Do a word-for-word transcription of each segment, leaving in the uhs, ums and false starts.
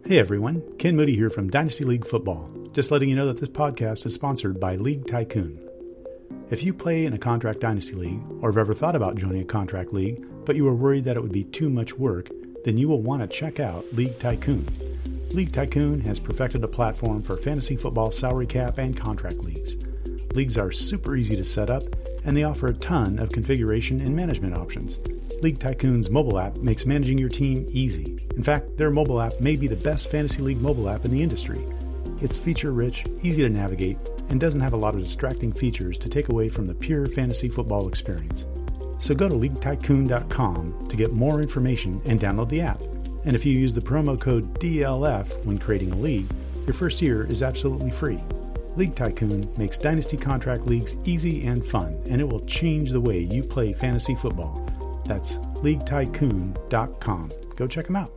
Hey everyone, Ken Moody here from Dynasty League Football. Just letting you know that this podcast is sponsored by League Tycoon. If you play in a contract Dynasty League, or have ever thought about joining a contract league, but you are worried that it would be too much work, then you will want to check out League Tycoon. League Tycoon has perfected a platform for fantasy football salary cap and contract leagues. Leagues are super easy to set up, and they offer a ton of configuration and management options. League Tycoon's mobile app makes managing your team easy. In fact, their mobile app may be the best fantasy league mobile app in the industry. It's feature-rich, easy to navigate, and doesn't have a lot of distracting features to take away from the pure fantasy football experience. So go to league tycoon dot com to get more information and download the app. And if you use the promo code D L F when creating a league, your first year is absolutely free. League Tycoon makes dynasty contract leagues easy and fun, and it will change the way you play fantasy football. That's league tycoon dot com. Go check them out.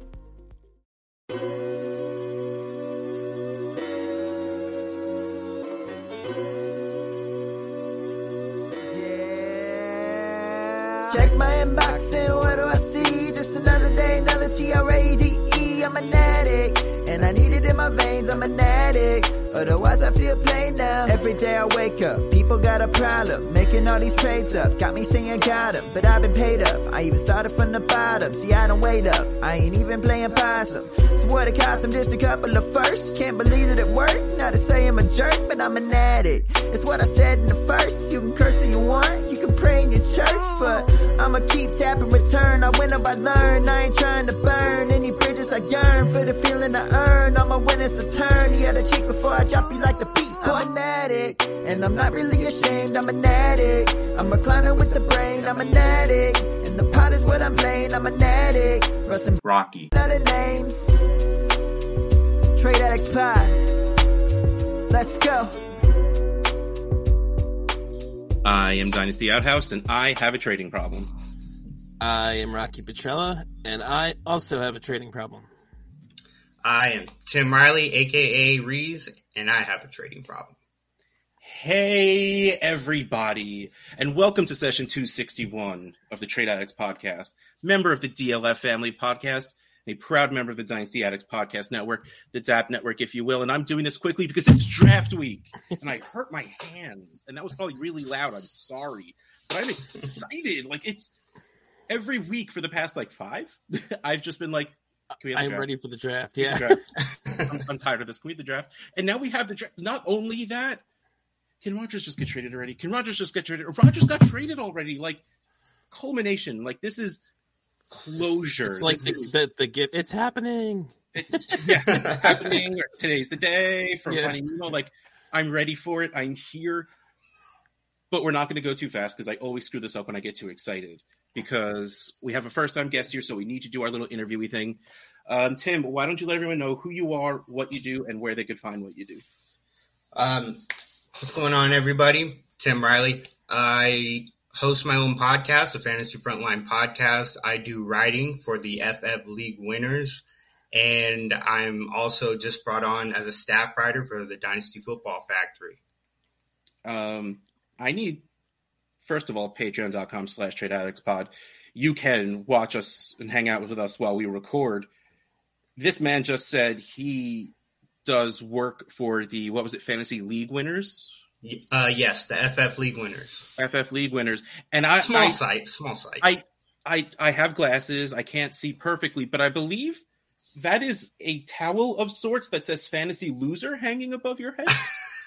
Check my inbox and what do I see? Just another day, another T R A D E. I'm an addict, and I need it in my veins. I'm an addict, otherwise I feel plain now. Every day I wake up, people got a problem, making all these trades up. Got me singing got 'em, but I've been paid up. I even started from the bottom, see I don't wait up. I ain't even playing possum. So what it cost them, just a couple of firsts. Can't believe that it worked, not to say I'm a jerk, but I'm an addict. It's what I said in the first, you can curse if you want, you can pray in your church, but I'ma keep tapping return. I win up, I learn, I ain't trying to burn any bridges. I yearn for the feeling I earn. All my winners a turn, you gotta cheat before I drop you like the beat. I'm an addict, and I'm not really ashamed. I'm an addict, I'm reclining with the brain. I'm an addict, and the pot is what I'm playing. I'm an addict, Russell Rocky. Other names, Trade Addicts Pod. Let's go. I am Dynasty Outhouse, and I have a trading problem. I am Rocky Petrella, and I also have a trading problem. I am Tim Riley, a k a. Reese, and I have a trading problem. Hey, everybody, and welcome to session two sixty-one of the Trade Addicts Podcast, member of the D L F Family Podcast, a proud member of the Dynasty Addicts Podcast Network, the D A P Network, if you will, and I'm doing this quickly because it's draft week, and I hurt my hands, and that was probably really loud. I'm sorry, but I'm excited. Like, it's every week for the past, like, five, I've just been like, Can we have the I'm draft? ready for the draft, yeah. The draft. I'm, I'm tired of this. Can we have the draft? And now we have the draft. Not only that, can Rodgers just get traded already? Can Rodgers just get traded? Rodgers got traded already. Like, culmination. Like, this is closure. It's like the, is, the, the gift. It's happening. It, yeah, it's happening. Or today's the day for Yeah. Finding Nemo. Like, I'm ready for it. I'm here. But we're not going to go too fast because I always screw this up when I get too excited. Because we have a first-time guest here, so we need to do our little interviewee thing. Um, Tim, why don't you let everyone know who you are, what you do, and where they could find what you do? Um, what's going on, everybody? Tim Riley. I host my own podcast, the Fantasy Frontline Podcast. I do writing for the F F League winners, and I'm also just brought on as a staff writer for the Dynasty Football Factory. Um, I need... First of all, patreon.com slash trade addicts pod. You can watch us and hang out with us while we record. This man just said he does work for the, what was it, Fantasy League winners? Uh, yes, the F F League winners. F F League winners. And I Small I, site, small site. I, I, I have glasses. I can't see perfectly, but I believe that is a towel of sorts that says Fantasy Loser hanging above your head.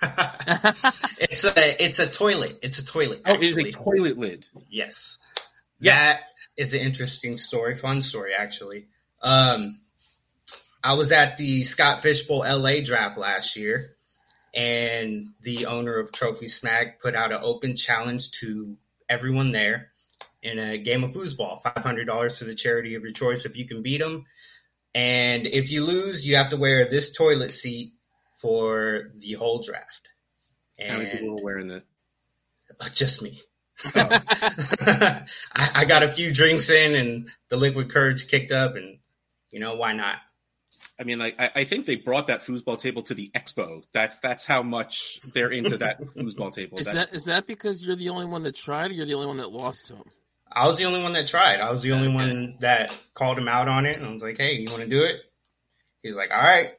it's a it's a toilet. It's a toilet. Oh, it is actually. a toilet lid. Yes. Yes. That is an interesting story, fun story, actually. Um, I was at the Scott Fishbowl L A draft last year, and the owner of Trophy Smack put out an open challenge to everyone there in a game of foosball, five hundred dollars to the charity of your choice if you can beat them. And if you lose, you have to wear this toilet seat for the whole draft. And How many people were wearing that? Just me. Oh. I, I got a few drinks in and the liquid courage kicked up, and you know, why not? I mean, like, I, I think they brought that foosball table to the expo. That's that's how much they're into that foosball table. Is that, that is that because you're the only one that tried, or you're the only one that lost to him? I was the only one that tried. I was the only one that called him out on it, and I was like, hey, you want to do it? He's like, all right.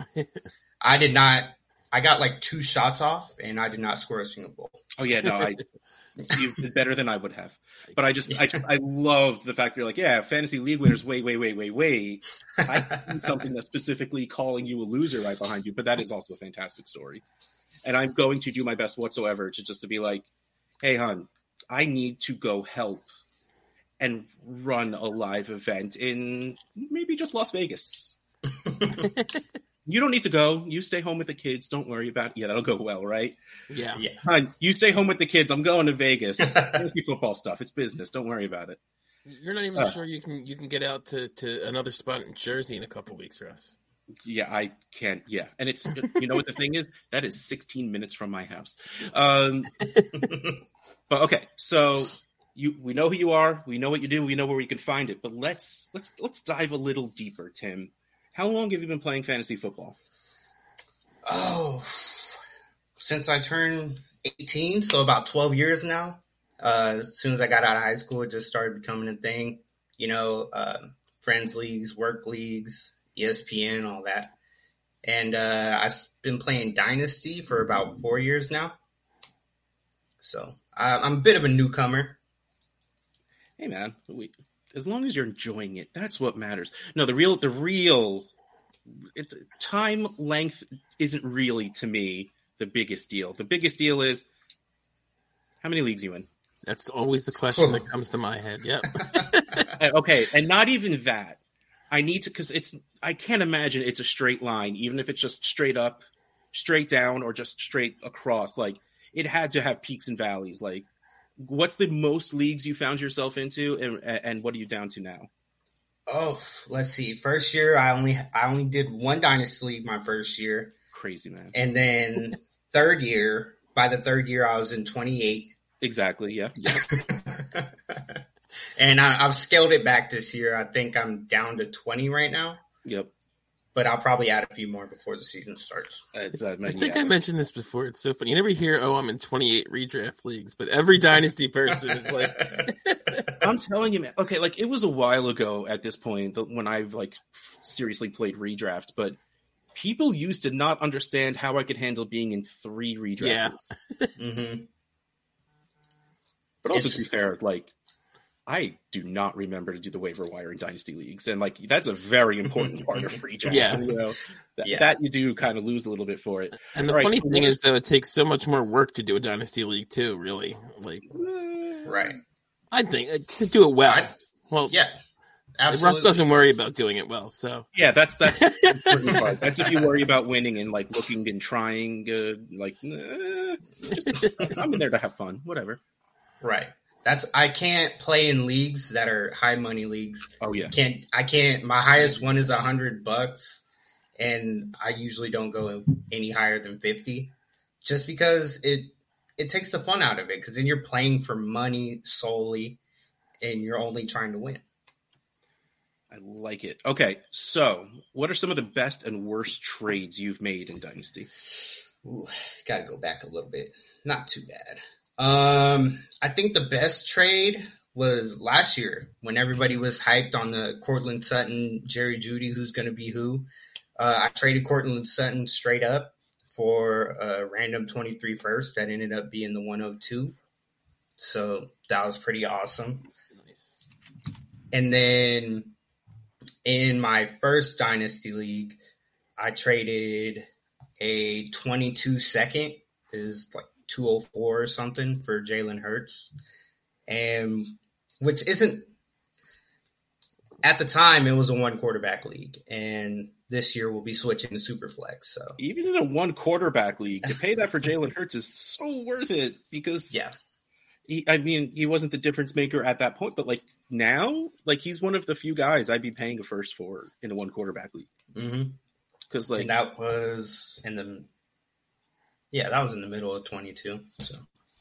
I did not. I got like two shots off, and I did not score a single goal. Oh yeah, no, I you did better than I would have. But I just, I, I loved the fact you're like, yeah, fantasy league winners. Wait, wait, wait, wait, wait. I see something that's specifically calling you a loser right behind you, but that is also a fantastic story. And I'm going to do my best whatsoever to just to be like, hey, hon, I need to go help and run a live event in maybe just Las Vegas. You don't need to go. You stay home with the kids. Don't worry about it. Yeah, that'll go well, right? Yeah. Yeah. Hon, you stay home with the kids. I'm going to Vegas. Fantasy football stuff. It's business. Don't worry about it. You're not even Uh. sure you can you can get out to, to another spot in Jersey in a couple weeks, Russ. Yeah, I can't. Yeah. And it's, you know what the thing is? That is sixteen minutes from my house. Um, but okay. So you, we know who you are. We know what you do. We know where we can find it, but let's, let's, let's dive a little deeper, Tim. How long have you been playing fantasy football? Oh, since I turned eighteen, so about twelve years now. Uh, as soon as I got out of high school, it just started becoming a thing. You know, uh, friends leagues, work leagues, E S P N, all that. And uh, I've been playing Dynasty for about four years now. So uh, I'm a bit of a newcomer. Hey, man, we, as long as you're enjoying it, that's what matters. No, the real, the real, it's, time length isn't really, to me, the biggest deal. The biggest deal is how many leagues you in. That's always the question that comes to my head. Yep. Okay, and not even that. I need to, because it's, I can't imagine it's a straight line, even if it's just straight up, straight down, or just straight across. Like, it had to have peaks and valleys. Like, what's the most leagues you found yourself into, and and what are you down to now? Oh, let's see. First year, I only I only did one Dynasty League my first year. Crazy, man. And then third year, by the third year, I was in twenty-eight. Exactly, yeah. And I, I've scaled it back this year. I think I'm down to twenty right now. Yep. But I'll probably add a few more before the season starts. It's, uh, I think I mentioned this before. It's so funny. You never hear, oh, I'm in twenty-eight redraft leagues, but every Dynasty person is like... I'm telling you, man. Okay, like, it was a while ago at this point when I've, like, seriously played redraft, but people used to not understand how I could handle being in three redraft. Yeah. Mm-hmm. But also, It's- to be fair, like, I do not remember to do the waiver wire in Dynasty Leagues. And, like, that's a very important part of redraft. Yes. You know, that, Yeah. that you do kind of lose a little bit for it. And the All right, funny so thing what- is, though, it takes so much more work to do a Dynasty League, too, really. Like, Right. I think, uh, to do it well. I- well, Yeah. Absolutely. Russ doesn't worry about doing it well, so... Yeah, that's that's the important part. That's if you worry about winning and like looking and trying. Uh, like, eh, just, I'm in there to have fun. Whatever. Right. That's I can't play in leagues that are high money leagues. Oh yeah. Can't I can't my highest one is a hundred bucks, and I usually don't go any higher than fifty, just because it it takes the fun out of it. Because then you're playing for money solely, and you're only trying to win. I like it. Okay, so what are some of the best and worst trades you've made in Dynasty? Ooh, gotta go back a little bit. Not too bad. Um, I think the best trade was last year when everybody was hyped on the Cortland Sutton, Jerry Jeudy, who's going to be who. Uh, I traded Cortland Sutton straight up for a random twenty-three first that ended up being the one oh two. So that was pretty awesome. Nice. And then in my first Dynasty League, I traded a twenty-two second, is like two oh four or something, for Jalen Hurts. And which isn't, at the time, it was a one quarterback league. And this year we'll be switching to Superflex. So Even in a one quarterback league, to pay that for Jalen Hurts is so worth it because yeah. he, I mean, he wasn't the difference maker at that point, but like now, like he's one of the few guys I'd be paying a first for in a one quarterback league. Mm-hmm. Because like And that was in the, yeah, that was in the middle of twenty-two. So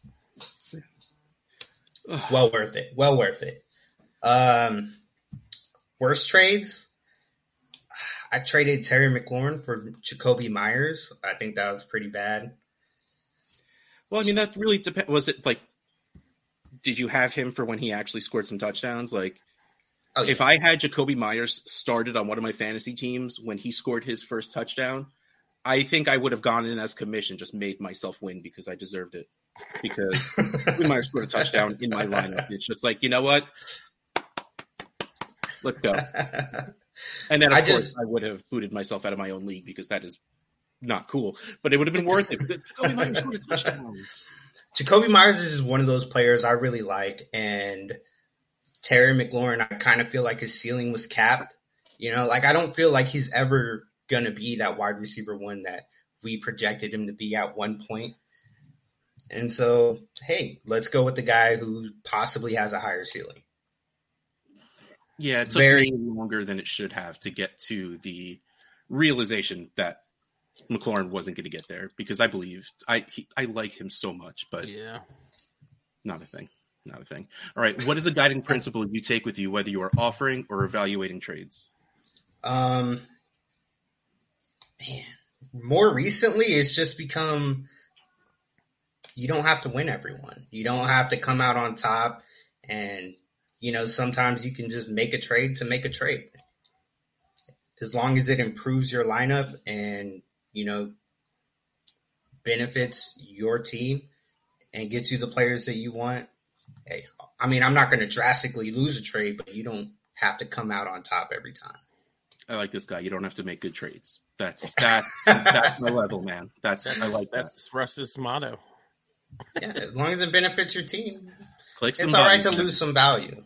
well worth it. Well worth it. Um, worst trades. I traded Terry McLaurin for Jacoby Myers. I think that was pretty bad. Well, I mean, that really depends. Was it like, did you have him for when he actually scored some touchdowns? Like, Oh, yeah. If I had Jacoby Myers started on one of my fantasy teams when he scored his first touchdown, I think I would have gone in as commission, just made myself win because I deserved it. Because Jacoby Myers scored a touchdown in my lineup. It's just like, you know what? Let's go. And then, of I course, just- I would have booted myself out of my own league because that is not cool. But it would have been worth it. Because Jacoby Myers scored a touchdown. Jacoby Myers is one of those players I really like, and Terry McLaurin, I kind of feel like his ceiling was capped. You know, like I don't feel like he's ever going to be that wide receiver one that we projected him to be at one point. And so, hey, let's go with the guy who possibly has a higher ceiling. Yeah, it took Very- me longer than it should have to get to the realization that McLaurin wasn't going to get there because I believed I he, I like him so much, but Yeah. not a thing. Not a thing. All right. What is a guiding principle you take with you, whether you are offering or evaluating trades? Um, man, more recently, it's just become you don't have to win everyone. You don't have to come out on top. And, you know, sometimes you can just make a trade to make a trade. As long as it improves your lineup and, you know, benefits your team and gets you the players that you want. Hey, I mean, I'm not going to drastically lose a trade, but you don't have to come out on top every time. I like this guy. You don't have to make good trades. That's that's that's my level, man. That's I like that. That's Russ's motto. Yeah, as long as it benefits your team, Click some it's all right to buttons. lose some value.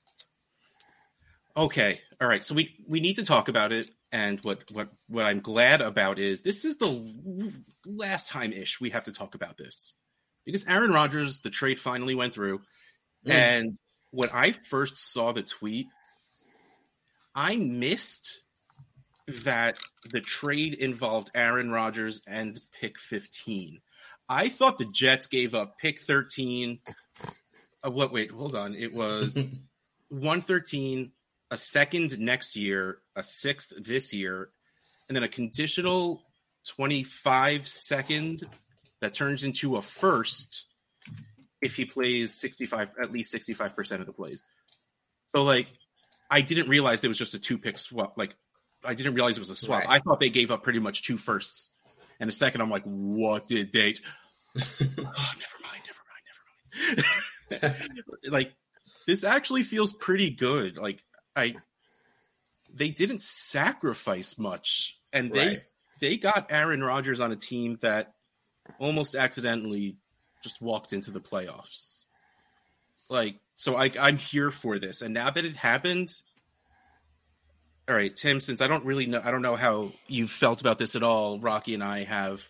Okay. All right. So we, we need to talk about it. And what, what, what I'm glad about is this is the last time ish we have to talk about this because Aaron Rodgers, the trade finally went through. Mm. And when I first saw the tweet, I missed that the trade involved Aaron Rodgers and pick fifteen. I thought the Jets gave up pick thirteen. Uh, what? Wait, hold on. It was one thirteen, a second next year, a sixth this year, and then a conditional twenty-five second that turns into a first if he plays sixty-five, at least sixty-five percent of the plays. So, like, I didn't realize it was just a two pick swap. Like, I didn't realize it was a swap. Right. I thought they gave up pretty much two firsts and a second. I'm like, what did they? oh, never mind, never mind, never mind. Like, this actually feels pretty good. Like, I, they didn't sacrifice much, and they Right. they got Aaron Rodgers on a team that almost accidentally just walked into the playoffs. Like, so I, I'm here for this, and now that it happened, all right, Tim. Since I don't really know, I don't know how you felt about this at all. Rocky and I have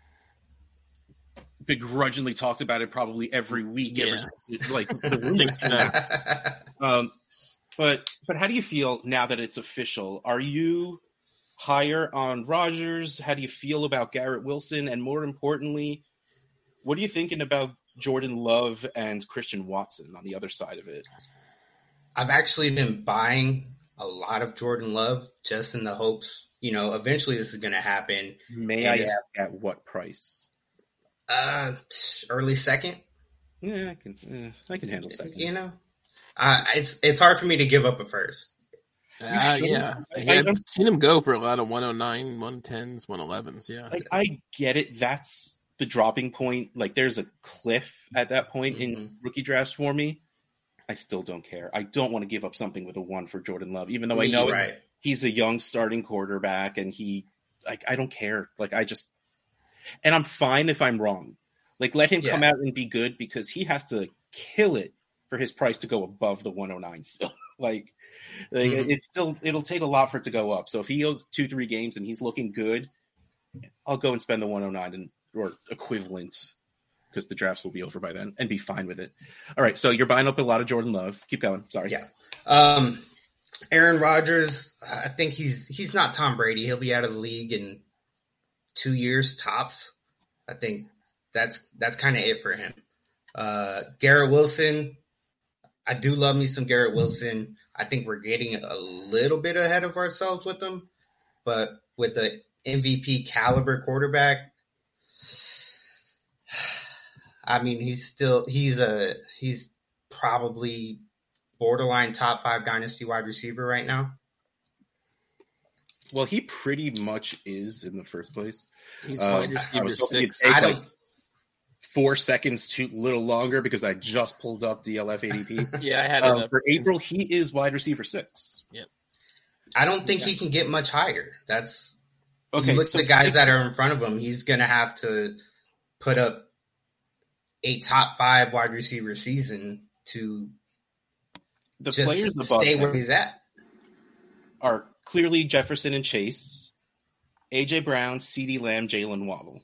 begrudgingly talked about it probably every week. Yeah. Ever since, like the rumors. Think so. Um, but but how do you feel now that it's official? Are you higher on Rodgers? How do you feel about Garrett Wilson? And more importantly, what are you thinking about Jordan Love and Christian Watson on the other side of it? I've actually been buying a lot of Jordan Love just in the hopes, you know, eventually this is going to happen. May And I it's- ask at what price? Uh, early second, Yeah, I can. Eh, I can handle seconds. you know. Uh, it's it's hard for me to give up a first. Uh, should. yeah. I- I, I have don't- seen him go for a lot of one oh nine, one tens, one elevens. Yeah. Like, I get it. That's the dropping point. Like, there's a cliff at that point Mhm. in rookie drafts for me. I still don't care. I don't want to give up something with a one for Jordan Love, even though I know right. he's a young starting quarterback and he, like, I don't care. Like, I just, and I'm fine if I'm wrong. Like, let him Yeah. come out and be good because he has to kill it for his price to go above the one oh nine still. like, like Mhm. it's still, it'll take a lot for it to go up. So if he goes two, three games and he's looking good, I'll go and spend the one oh nine and or equivalent because the drafts will be over by then and be fine with it. All right. So you're buying up a lot of Jordan Love. Keep going. Sorry. Yeah. Um, Aaron Rodgers, I think he's he's not Tom Brady. He'll be out of the league in two years tops. I think that's that's kind of it for him. Uh, Garrett Wilson, I do love me some Garrett Wilson. I think we're getting a little bit ahead of ourselves with him, but with the M V P caliber quarterback, I mean, he's still he's a he's probably borderline top five dynasty wide receiver right now? Well, he pretty much is in the first place. He's Uh, wide I receiver was hoping you'd six. take, I like, don't. four seconds too little longer because I just pulled up D L F A D P. Yeah, I had it Um, up. for April, he is wide receiver six. I don't think he can get much higher. That's Okay, look so at the guys that are in front of him. He's gonna have to put up a top five wide receiver season to the just players above stay him where he's at. are clearly Jefferson and Chase, A J Brown, CeeDee Lamb, Jalen Waddle.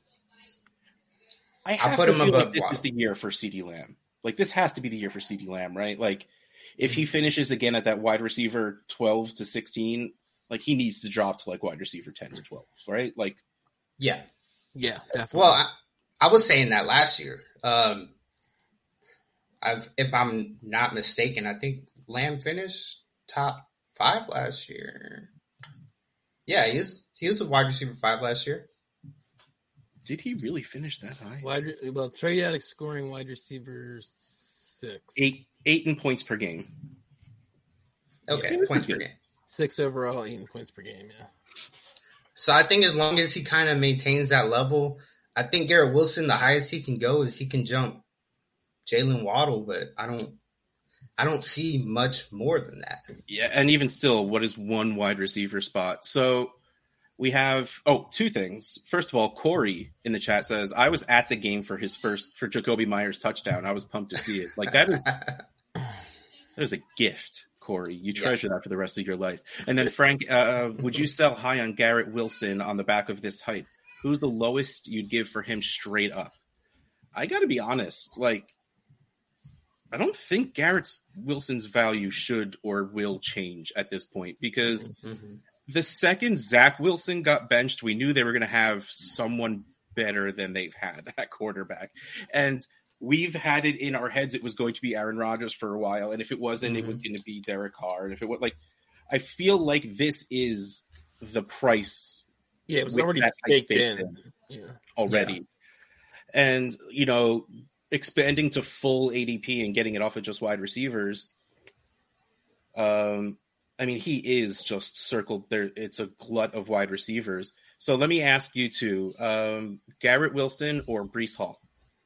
I have I'll put to him feel above like this Waddle. is the year for CeeDee Lamb. Like, this has to be the year for CeeDee Lamb, right? Like, if he finishes again at that wide receiver twelve to sixteen, like, he needs to drop to, like, wide receiver ten to twelve, right? Like, Yeah. Yeah, definitely. Well, I, I was saying that last year. Um, I've, if I'm not mistaken, I think Lamb finished top five last year. Yeah, he was he was a wide receiver five last year. did he really finish that high? wide, well, trade addict scoring wide receiver six. Eight, eight in points per game. Okay, Yeah. points per game. Six overall, eight in points per game, yeah. So I think as long as he kind of maintains that level, I think Garrett Wilson, the highest he can go is he can jump Jalen Waddle, but I don't I don't see much more than that. Yeah, and even still, what is one wide receiver spot? So we have oh two things. First of all, Corey in the chat says, I was at the game for his first for Jacoby Myers touchdown. I was pumped to see it. Like, that is that is a gift, Corey. You treasure that for the rest of your life. And then Frank, uh, would you sell high on Garrett Wilson on the back of this hype? Who's the lowest you'd give for him straight up? I got to be honest, like, I don't think Garrett Wilson's value should or will change at this point, because Mhm. the second Zach Wilson got benched, we knew they were going to have someone better than they've had at quarterback. And we've had it in our heads it was going to be Aaron Rodgers for a while, and if it wasn't, Mm-hmm. it was going to be Derek Carr. And if it was, like, I feel like this is the price Yeah, it was with already that type baked baked in. in. Yeah. already. And, you know, expanding to full A D P and getting it off of just wide receivers, um, I mean, he is just circled there. It's a glut of wide receivers. So let me ask you two, um, Garrett Wilson or Breece Hall?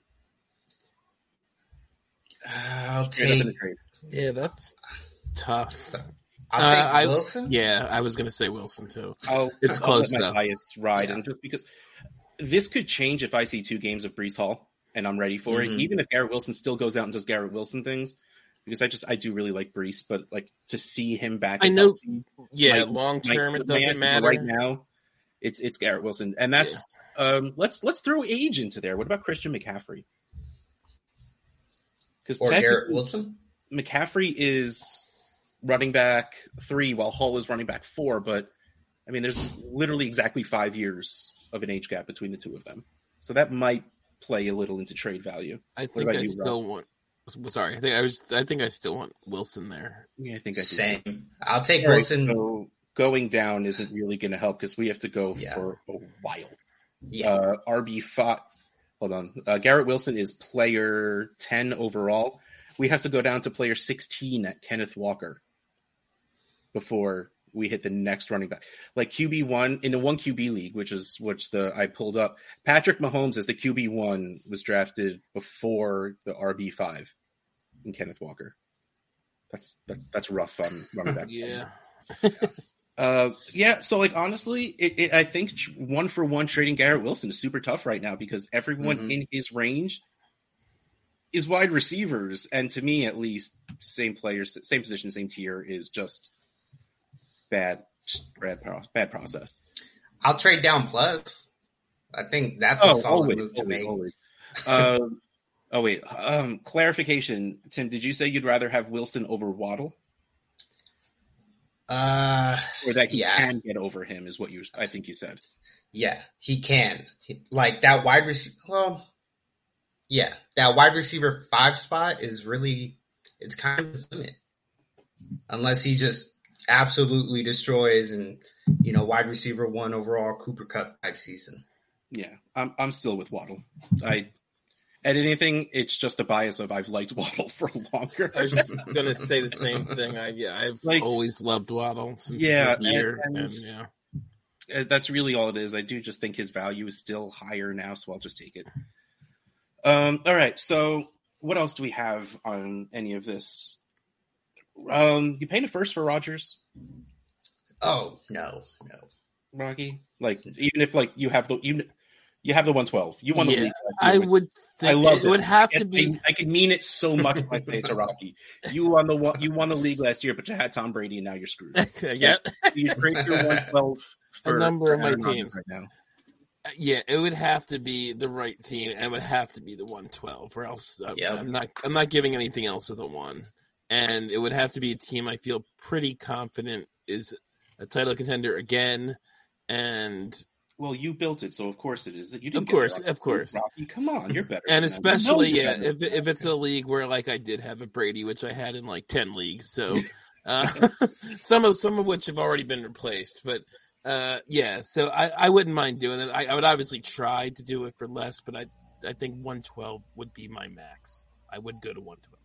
I'll Straight up in take the trade. Yeah, that's tough. I'll Uh, take I- Wilson. Yeah, I was going to say Wilson, too. I'll, It's I'll close, let my though. bias ride, Yeah. and just because this could change if I see two games of Breece Hall and I'm ready for Mhm. it. Even if Garrett Wilson still goes out and does Garrett Wilson things, because I just I do really like Breece, but like to see him back. I and know. healthy, Yeah, my- long my- term, it my doesn't answer matter. right now. It's it's Garrett Wilson, and that's um. Let's let's throw age into there. What about Christian McCaffrey? Because Or Garrett Wilson. McCaffrey is running back three while Hall is running back four, but I mean, there's literally exactly five years of an age gap between the two of them. So that might play a little into trade value. I think about I you, still want. Sorry, I think I was. I think I still want Wilson there. Yeah, I think I do. Same. I'll take All right, Wilson. so going down isn't really going to help because we have to go Yeah. for a while. Yeah. Uh, R B five. Hold on. Uh, Garrett Wilson is player ten overall. We have to go down to player sixteen at Kenneth Walker before we hit the next running back. Like Q B one in the one Q B league, which is which the I pulled up. Patrick Mahomes as the Q B one was drafted before the R B five in Kenneth Walker. That's that, that's rough on running back. Yeah. Uh, yeah, so like honestly, it, it, I think one for one trading Garrett Wilson is super tough right now because everyone Mhm. in his range is wide receivers, and to me, at least, same players, same position, same tier is just bad, bad, pro- bad process. I'll trade down plus. I think that's a Oh, solid always, move to always, make. always. Um, oh wait, um, clarification, Tim. Did you say you'd rather have Wilson over Waddle, Uh, or that he Yeah. can get over him? Is what you? I think you said. yeah, he can. He- like that wide receiver. Well, yeah, that wide receiver five spot is really, it's kind of the limit. Unless he just absolutely destroys and, you know, wide receiver one overall Cooper Cup type season. Yeah, I'm I'm still with Waddle. I At anything, it's just the bias of I've liked Waddle for longer. I was just gonna say the same thing. I yeah, I've Like- always loved Waddle since Yeah, the year, and- and, and- yeah. Uh, That's really all it is. I do just think his value is still higher now, so I'll just take it. Um, all right, so what else do we have on any of this? Um, you painted first for Rodgers, Oh no, no. Rocky? Like, even if like you have the you you have the one twelve, you won the Yeah, league. I would think I love it would have to I, be. I could mean it so much if I say it to Rocky. You won the one, you won the league last year, but you had Tom Brady, and now you're screwed. yeah, You trade your one twelve for A number of my Aaron Rodgers teams. right now. yeah, it would have to be the right team, and it would have to be the one twelve, or else uh, Yep. I'm not. I'm not giving anything else with a one, and it would have to be a team I feel pretty confident is a title contender again, and Well, you built it, so of course it is. That you didn't Of get course, Rocky. of course. Rocky, come on, you're better. and than that. You know especially you're yeah, better if than if that. it's a league where like I did have a Brady, which I had in like ten leagues, so uh, some of some of which have already been replaced, but. Uh, yeah, so I, I wouldn't mind doing it. I, I would obviously try to do it for less, but I I think one twelve would be my max. I would go to one twelve.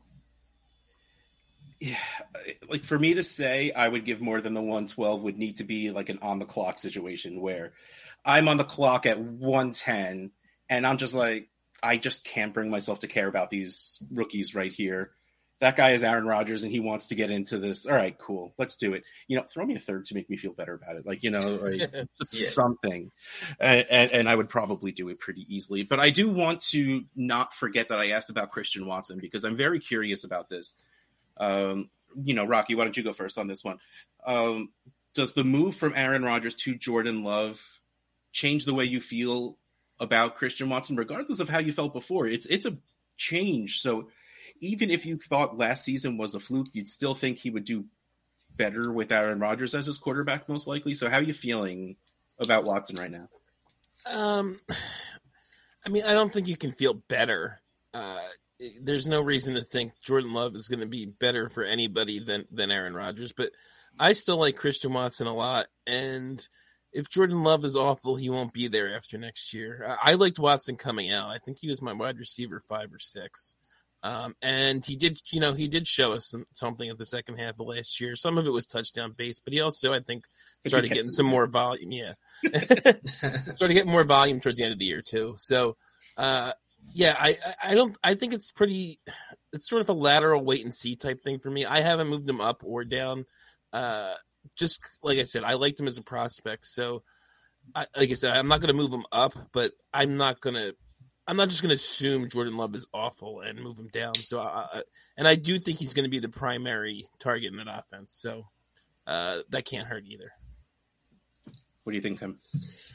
Yeah, like for me to say I would give more than the one twelve would need to be like an on the clock situation where I'm on the clock at one ten and I'm just like, I just can't bring myself to care about these rookies right here. That guy is Aaron Rodgers and he wants to get into this. All right, cool. Let's do it. You know, throw me a third to make me feel better about it. Like, you know, like just Yeah. something. And, and, and I would probably do it pretty easily. But I do want to not forget that I asked about Christian Watson because I'm very curious about this. Um, you know, Rocky, why don't you go first on this one? Um, does the move from Aaron Rodgers to Jordan Love change the way you feel about Christian Watson, regardless of how you felt before? It's it's a change. So even if you thought last season was a fluke, you'd still think he would do better with Aaron Rodgers as his quarterback, most likely. So how are you feeling about Watson right now? Um, I mean, I don't think you can feel better. Uh, there's no reason to think Jordan Love is going to be better for anybody than than Aaron Rodgers, but I still like Christian Watson a lot, and if Jordan Love is awful, he won't be there after next year. I, I liked Watson coming out. I think he was my wide receiver five or six. Um, and he did, you know, he did show us some, something at the second half of last year. Some of it was touchdown based, but he also, I think, started getting some more volume. Yeah. started getting more volume towards the end of the year too. So, uh, yeah, I, I don't, I think it's pretty, it's sort of a lateral wait and see type thing for me. I haven't moved him up or down. Uh, just like I said, I liked him as a prospect. So I, like I said, I'm not going to move him up, but I'm not going to, I'm not just going to assume Jordan Love is awful and move him down. So, I, and I do think he's going to be the primary target in that offense. So, uh, that can't hurt either. What do you think, Tim?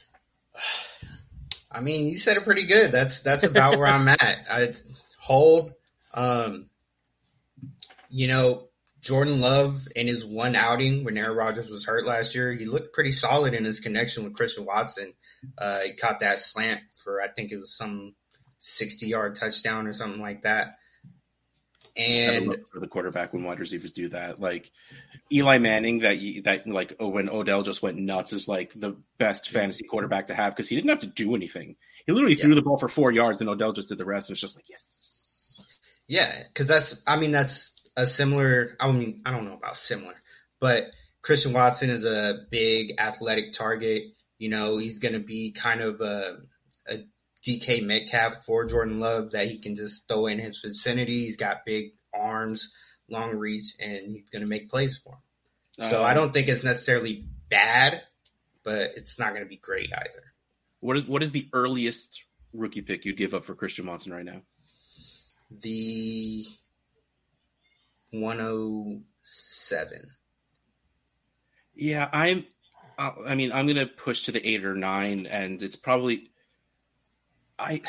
I mean, you said it pretty good. That's that's about where I'm at. I hold, um, you know, Jordan Love in his one outing when Aaron Rodgers was hurt last year, he looked pretty solid in his connection with Christian Watson. Uh, he caught that slant for, I think it was some sixty-yard touchdown or something like that. And for the quarterback when wide receivers do that, like Eli Manning, that you, that like oh, when Odell just went nuts, is like the best fantasy quarterback to have because he didn't have to do anything. He literally Yeah. threw the ball for four yards, and Odell just did the rest. And it's just like yes, yeah, because that's, I mean, that's a similar, I mean, I don't know about similar, but Christian Watson is a big athletic target. You know, he's going to be kind of a, a D K Metcalf for Jordan Love that he can just throw in his vicinity. He's got big arms, long reach, and he's going to make plays for him. So Um, I don't think it's necessarily bad, but it's not going to be great either. What is what is the earliest rookie pick you'd give up for Christian Watson right now? The one oh seven. Yeah, I'm. uh, I mean, I'm gonna push to the eight or nine, and it's probably. I.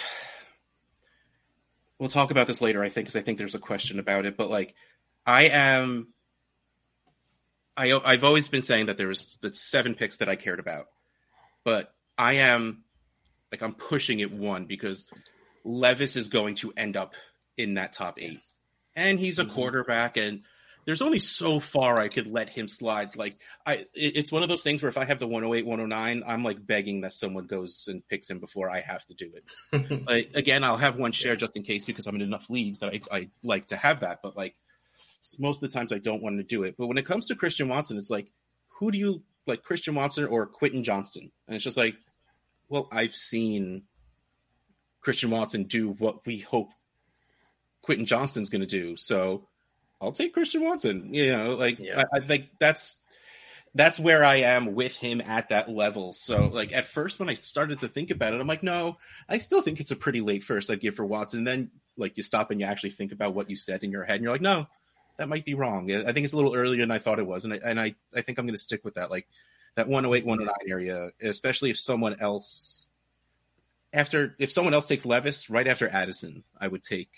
We'll talk about this later, I think, because I think there's a question about it. But like, I am. I I've always been saying that there was the seven picks that I cared about, but I am, like, I'm pushing it one because Levis is going to end up in that top eight, and he's a Mhm. quarterback, and there's only so far I could let him slide. Like I, it, it's one of those things where if I have the one oh eight, one oh nine, I'm like begging that someone goes and picks him before I have to do it. Like, again, I'll have one share just in case because I'm in enough leagues that I, I like to have that. But like most of the times I don't want to do it. But when it comes to Christian Watson, it's like, who do you like, Christian Watson or Quentin Johnston? And it's just like, well, I've seen Christian Watson do what we hope Quentin Johnston's going to do. So I'll take Christian Watson. You know, like yeah. I, I think that's that's where I am with him at that level. So like at first when I started to think about it, I'm like, no, I still think it's a pretty late first I'd give for Watson. And then like you stop and you actually think about what you said in your head and you're like, no, that might be wrong. I think it's a little earlier than I thought it was. And I, and I, I think I'm going to stick with that. Like that one oh eight, one oh nine area, especially if someone else after, if someone else takes Levis right after Addison, I would take,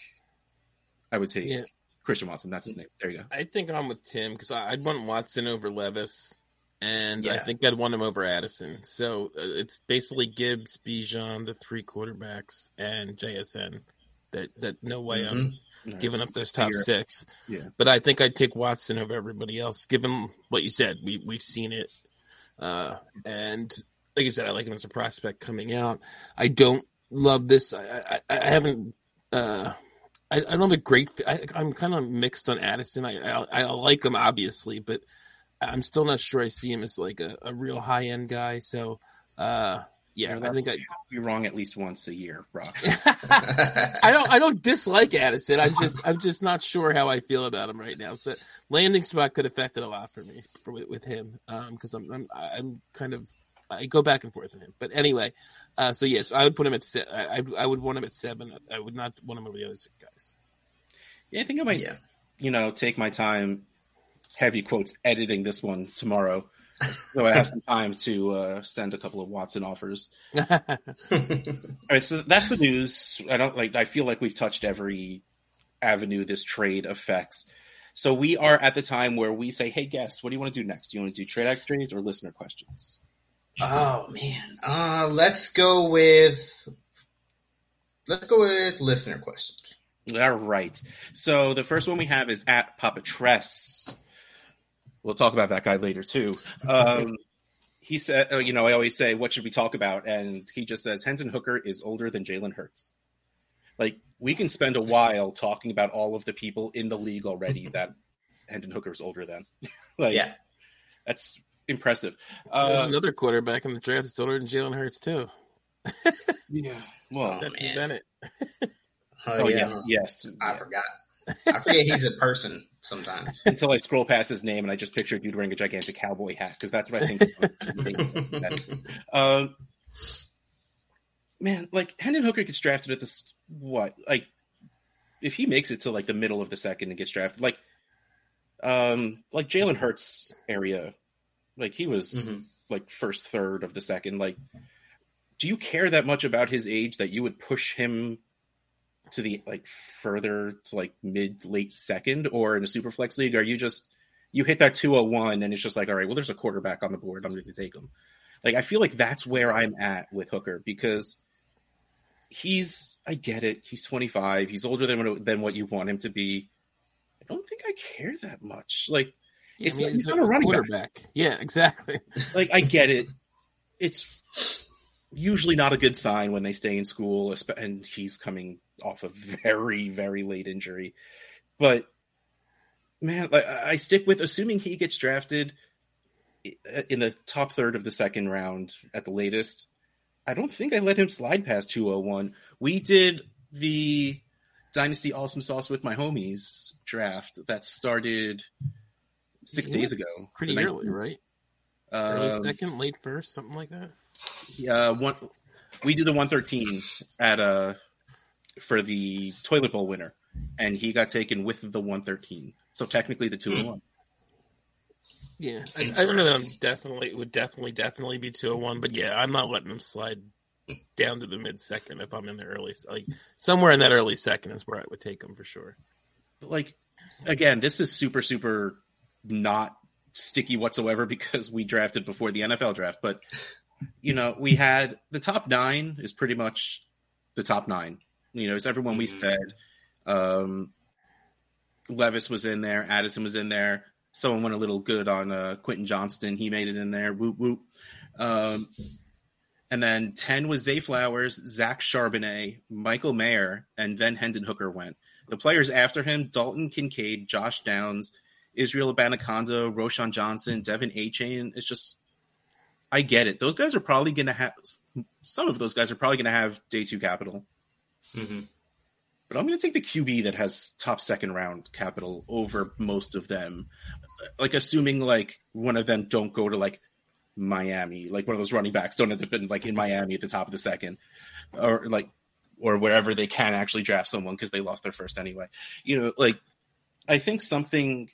I would take yeah. Christian Watson. That's his name. There you go. I think I'm with Tim because I'd want Watson over Levis, and yeah. I think I'd want him over Addison. So uh, it's basically Gibbs, Bijan, the three quarterbacks, and J S N. That that no way mm-hmm. I'm No, giving up those top figure. six. Yeah. But I think I'd take Watson over everybody else, given what you said. We we've seen it, uh, and like I said, I like him as a prospect coming out. I don't love this. I I, I haven't. Uh, I, I don't have a great. I, I'm kind of mixed on Addison. I, I I like him obviously, but I'm still not sure I see him as like a, a real high end guy. So uh, yeah, yeah I think I'd be wrong at least once a year, Brock. I don't. I don't dislike Addison. I'm just. I'm just not sure how I feel about him right now. So landing spot could affect it a lot for me for, with him because um, I'm. I'm. I'm kind of. I go back and forth with him. But anyway, uh, so yes, I would put him at. Se- I. I would want him at seven. I would not want him over the other six guys. Yeah, I think I might. Yeah. You know, take my time, heavy quotes, editing this one tomorrow. So I have some time to uh, send a couple of Watson offers. All right, so that's the news. I don't like. I feel like we've touched every avenue this trade affects. So we are at the time where we say, "Hey, guests, what do you want to do next? Do you want to do trade act trades or listener questions?" Oh man, uh, let's go with let's go with listener questions. All right. So the first one we have is at Papa Tress. We'll talk about that guy later, too. Um, he said, uh, you know, I always say, what should we talk about? And he just says, Hendon Hooker is older than Jalen Hurts. Like, we can spend a while talking about all of the people in the league already that Hendon Hooker is older than. Like, yeah. That's impressive. There's Uh, another quarterback in the draft that's older than Jalen Hurts, too. yeah. Well, Stephanie man. Bennett. Oh, oh, yeah. yeah. Yes. I forgot. I forget he's a person sometimes. Until I scroll past his name and I just picture a dude wearing a gigantic cowboy hat because that's what I think. uh, man, like Hendon Hooker gets drafted at this what? Like, if he makes it to like the middle of the second and gets drafted, like, um, like Jalen Hurts area, like he was Mm-hmm. like first third of the second. Like, do you care that much about his age that you would push him to the like further to like mid late second, or in a super flex league? Are you just you hit that two oh one and it's just like, all right, well, there's a quarterback on the board, I'm going to take him. Like, I feel like that's where I'm at with Hooker because he's I get it, he's twenty-five, he's older than than what you want him to be. I don't think I care that much. Like, Yeah, it's I mean, he's he's not a a running back. quarterback. Yeah, exactly. Like, I get it. It's usually not a good sign when they stay in school, and he's coming off a very, very late injury. But, man, like, I stick with assuming he gets drafted in the top third of the second round at the latest. I don't think I let him slide past two oh one. We did the Dynasty Awesome Sauce with my homies draft that started six Yeah, days ago. Pretty The early, night- right? Early Um, second, late first, something like that. Yeah, one. We did the one thirteen at uh for the toilet bowl winner, and he got taken with the one thirteen. So technically, the two oh one. Yeah, I, I don't know that I'm definitely it would definitely definitely be two oh one, but yeah, I'm not letting him slide down to the mid second if I'm in the early like somewhere in that early second is where I would take him for sure. But like, again, this is super super not sticky whatsoever because we drafted before the N F L draft. But you know, we had the top nine is pretty much the top nine. You know, it's everyone we said. Um, Levis was in there. Addison was in there. Someone went a little good on uh, Quentin Johnston. He made it in there. Whoop, whoop. Um, and then ten was Zay Flowers, Zach Charbonnet, Michael Mayer, and then Hendon Hooker went. The players after him, Dalton Kincaid, Josh Downs, Israel Abanikanda, Roshan Johnson, Devin Achane. It's just, I get it. Those guys are probably going to have, some of those guys are probably going to have day two capital. Mm-hmm. But I'm going to take the Q B that has top second round capital over most of them. Like, assuming, like, one of them don't go to, like, Miami. Like, one of those running backs don't end up in, like, in Miami at the top of the second. Or, like, or wherever they can actually draft someone because they lost their first anyway. You know, like, I think something...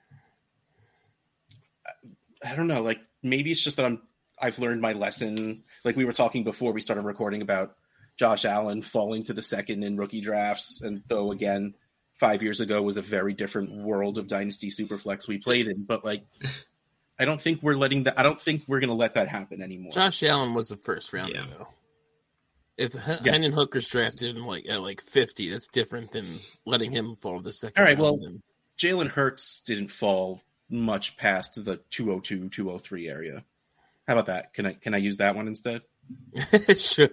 I don't know, like, maybe it's just that I'm, I've learned my lesson. Like, we were talking before we started recording about Josh Allen falling to the second in rookie drafts. And though, again, five years ago was a very different world of Dynasty Superflex we played in. But, like, I don't think we're letting that, I don't think we're going to let that happen anymore. Josh Allen was a first rounder, Yeah. though. If H- Yeah. Hendon Hooker's drafted in like, at like fifty, that's different than letting him fall to the second All right, round. well, Jalen Hurts didn't fall much past the two oh two, two oh three area. How about that? Can I can I use that one instead? Sure.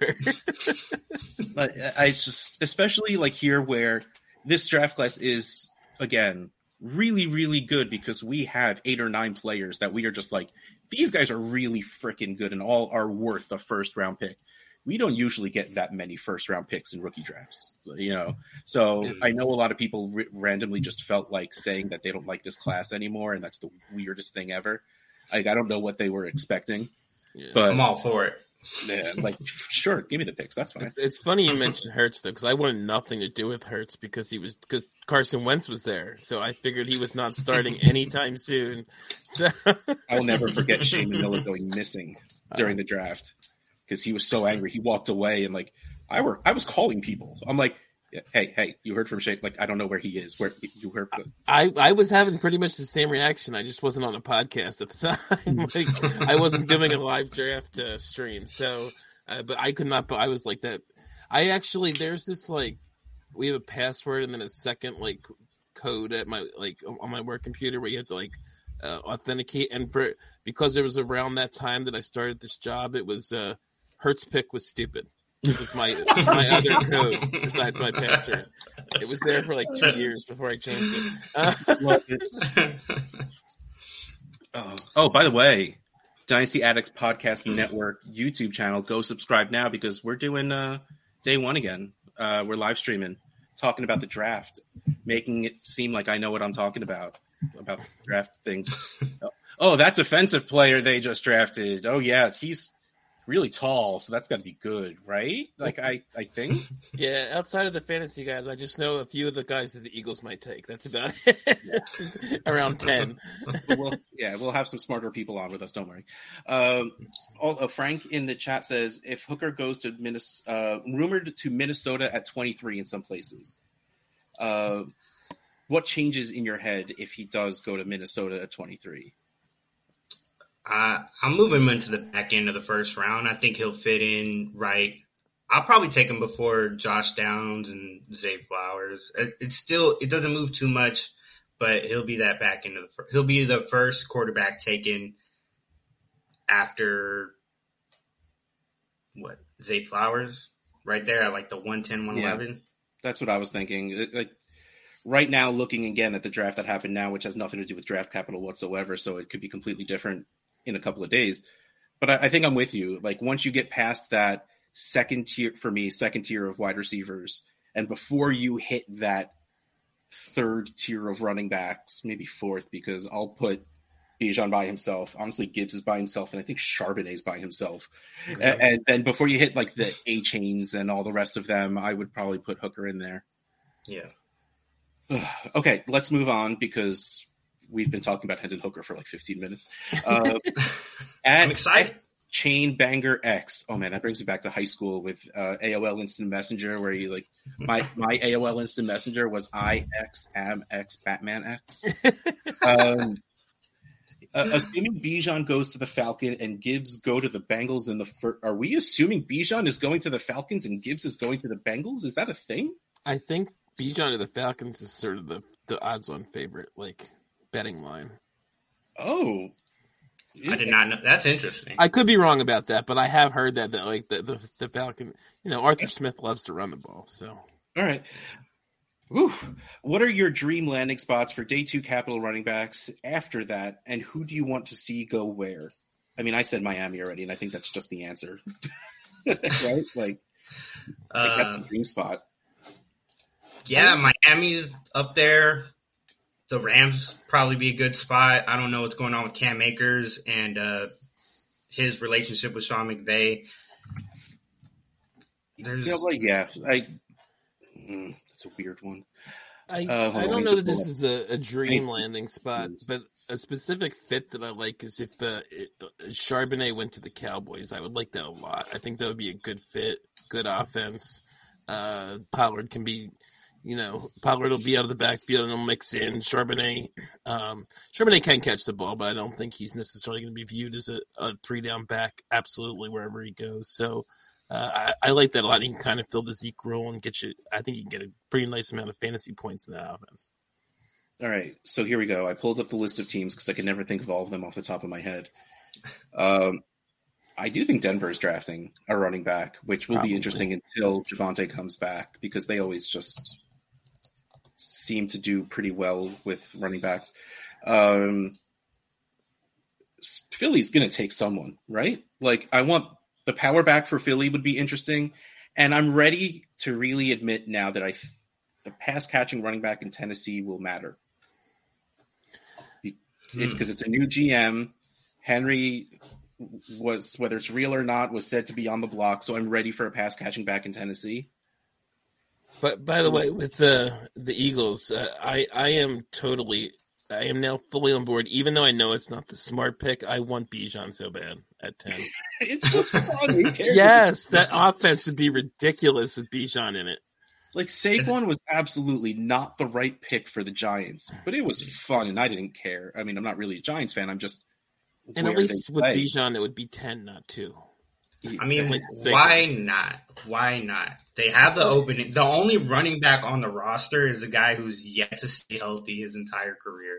But I just, especially like here where this draft class is, again, really, really good because we have eight or nine players that we are just like, these guys are really freaking good and all are worth a first round pick. We don't usually get that many first round picks in rookie drafts, you know? So I know a lot of people r- randomly just felt like saying that they don't like this class anymore. And that's the weirdest thing ever. Like, I don't know what they were expecting, Yeah. but I'm all for it. yeah, like, sure, give me the picks. That's fine. It's, it's funny you mentioned Hurts though, because I wanted nothing to do with Hurts because he was because Carson Wentz was there, so I figured he was not starting anytime soon. So I'll never forget Shane Miller going missing during the draft because he was so angry. He walked away and like I were I was calling people. I'm like, hey, hey, you heard from Shane? Like, I don't know where he is. Where you heard? From? I I was having pretty much the same reaction. I just wasn't on a podcast at the time. Like I wasn't doing a live draft uh, stream, so uh, but I could not. I was like that. I actually there's this like we have a password and then a second like code at my like on my work computer where you have to like uh, authenticate. And for because it was around that time that I started this job, it was uh, Hertz pick was stupid. It was my my other code besides my password. It was there for like two years before I changed it. Uh, oh. oh, by the way, Dynasty Addicts Podcast Network YouTube channel. Go subscribe now because we're doing uh, day one again. Uh, we're live streaming, talking about the draft, making it seem like I know what I'm talking about about draft things. Oh, that defensive player they just drafted. Oh yeah, he's really tall, so that's got to be good, right? Like, I, I think. yeah, outside of the fantasy guys, I just know a few of the guys that the Eagles might take. That's about it. Around ten. Well, yeah, we'll have some smarter people on with us. Don't worry. Um, all, uh, Frank in the chat says if Hooker goes to Minnesota, uh, rumored to Minnesota at twenty-three in some places. Uh, what changes in your head if he does go to Minnesota at twenty-three? Uh, I'm moving him into the back end of the first round. I think he'll fit in right. I'll probably take him before Josh Downs and Zay Flowers. It, it's still it doesn't move too much, but he'll be that back end of the. He'll be the first quarterback taken after what Zay Flowers right there at like the one ten, one eleven. Yeah, that's what I was thinking. It, like right now, looking again at the draft that happened now, which has nothing to do with draft capital whatsoever, so it could be completely different in a couple of days. But I, I think I'm with you. Like, once you get past that second tier, for me, second tier of wide receivers, and before you hit that third tier of running backs, maybe fourth, because I'll put Bijan by himself. Honestly, Gibbs is by himself, and I think Charbonnet is by himself. Mm-hmm. And, and then before you hit like the A chains and all the rest of them, I would probably put Hooker in there. Yeah. Okay, let's move on because we've been talking about Hendon Hooker for like fifteen minutes. Uh, I'm excited. Chain Banger X. Oh man, that brings me back to high school with uh, A O L Instant Messenger, where you like my my A O L Instant Messenger was I X Am X Batman X. Um, uh, assuming Bijan goes to the Falcon and Gibbs go to the Bengals in the first, are we assuming Bijan is going to the Falcons and Gibbs is going to the Bengals? Is that a thing? I think Bijan to the Falcons is sort of the, the odds-on favorite, like betting line. Oh, I did not know. That's interesting. I could be wrong about that, but I have heard that, that like the, the the Falcon, you know, Arthur Smith loves to run the ball. So, all right. Whew. What are your dream landing spots for day two capital running backs after that, and who do you want to see go where? I mean, I said Miami already, and I think that's just the answer, right? Like, uh, that's the dream spot. Yeah, Miami's up there. The Rams probably be a good spot. I don't know what's going on with Cam Akers and uh, his relationship with Sean McVay. There's, yeah, like, yeah, I. Mm, that's a weird one. I uh, I don't on, know that this is a, a dream I, landing spot, but a specific fit that I like is if uh, it, uh, Charbonnet went to the Cowboys. I would like that a lot. I think that would be a good fit, good offense. Uh, Pollard can be. You know, Pollard will be out of the backfield and he'll mix in Charbonnet. Um, Charbonnet can catch the ball, but I don't think he's necessarily going to be viewed as a, a three-down back absolutely wherever he goes. So uh, I, I like that a lot. He can kind of fill the Zeke role and get you – I think he can get a pretty nice amount of fantasy points in that offense. All right, so here we go. I pulled up the list of teams because I could never think of all of them off the top of my head. Um, I do think Denver is drafting a running back, which will Probably. be interesting until Javonte comes back because they always just – seem to do pretty well with running backs. Um, Philly's going to take someone, right? Like, I want the power back for Philly would be interesting. And I'm ready to really admit now that I the pass catching running back in Tennessee will matter. It's because it's a new G M. Henry was, whether it's real or not, was said to be on the block. So I'm ready for a pass catching back in Tennessee. But by the way, with the the Eagles, uh, I I am totally, I am now fully on board. Even though I know it's not the smart pick, I want Bijan so bad at ten. It's just fun. Yes, that offense would be ridiculous with Bijan in it. Like Saquon was absolutely not the right pick for the Giants, but it was fun, and I didn't care. I mean, I'm not really a Giants fan. I'm just and at least with Bijan, it would be ten, not two. I mean, why not? Why not? They have the opening. The only running back on the roster is a guy who's yet to stay healthy his entire career.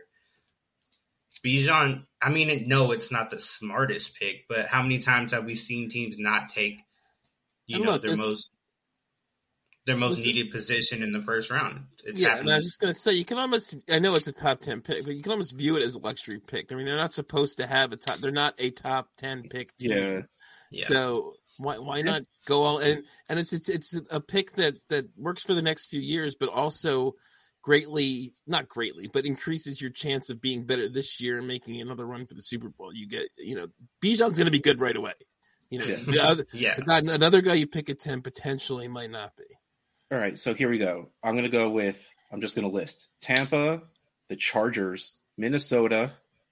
Bijan, I mean, no, it's not the smartest pick, but how many times have we seen teams not take, you know, look, their this, most their most this, needed position in the first round? It's yeah, happening. And I was just going to say, you can almost, I know it's a top ten pick, but you can almost view it as a luxury pick. I mean, they're not supposed to have a top, they're not a top ten pick team. Yeah. Yeah. So why why not go all and and it's it's it's a pick that that works for the next few years, but also greatly not greatly, but increases your chance of being better this year and making another run for the Super Bowl. You get you know Bijan's going to be good right away. You know, yeah. the other, yeah. the guy, another guy you pick at ten potentially might not be. All right, so here we go. I'm going to go with I'm just going to list Tampa, the Chargers, Minnesota,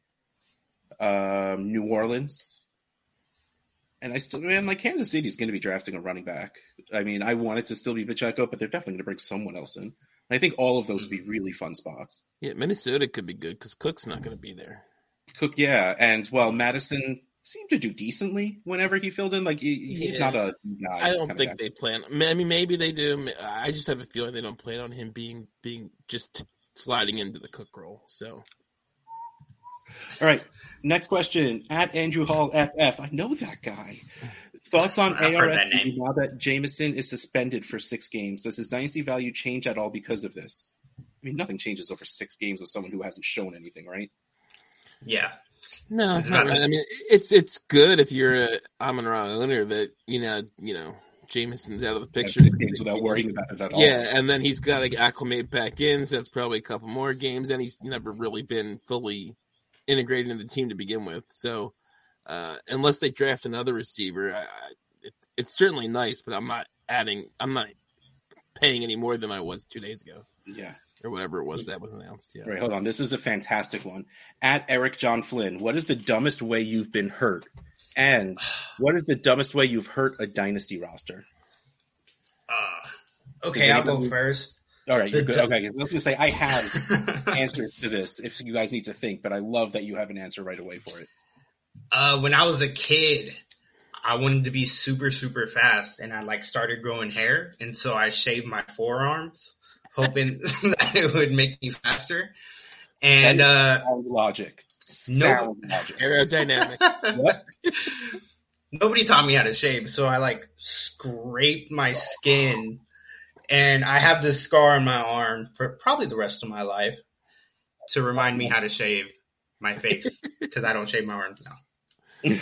um, New Orleans. And I still, man, like Kansas City is going to be drafting a running back. I mean, I want it to still be Pacheco, but they're definitely going to bring someone else in. And I think all of those would be really fun spots. Yeah, Minnesota could be good because Cook's not going to be there. Cook, yeah. And, well, Madison seemed to do decently whenever he filled in. Like, he, he's yeah. not a guy. I don't think they plan. I mean, maybe they do. I just have a feeling they don't plan on him being being just sliding into the Cook role. So. All right, next question. At Andrew Hall F F, I know that guy. Thoughts on A R S that now that Jameson is suspended for six games? Does his dynasty value change at all because of this? I mean, nothing changes over six games with someone who hasn't shown anything, right? Yeah. No, not really. I mean, it's it's good if you're a Amon-Ra owner that you know you know Jameson's out of the picture six games without worrying about it at all. Yeah, and then he's got to acclimate back in, so that's probably a couple more games, and he's never really been fully integrated in the team to begin with. So uh, unless they draft another receiver, I, it, it's certainly nice, but I'm not adding, I'm not paying any more than I was two days ago. Yeah. Or whatever it was that was announced. Yeah. Right. Hold on. This is a fantastic one. At Eric John Flynn, what is the dumbest way you've been hurt? And what is the dumbest way you've hurt a dynasty roster? Uh, okay, I'll go first. All right, you're good. Okay, I was going to say I have answers to this if you guys need to think, but I love that you have an answer right away for it. Uh, when I was a kid, I wanted to be super, super fast, and I like started growing hair, and so I shaved my forearms. hoping that it would make me faster. And uh, sound logic, no sound logic, aerodynamic. Yep. Nobody taught me how to shave, so I like scraped my skin, and I have this scar on my arm for probably the rest of my life to remind me how to shave my face because I don't shave my arms now.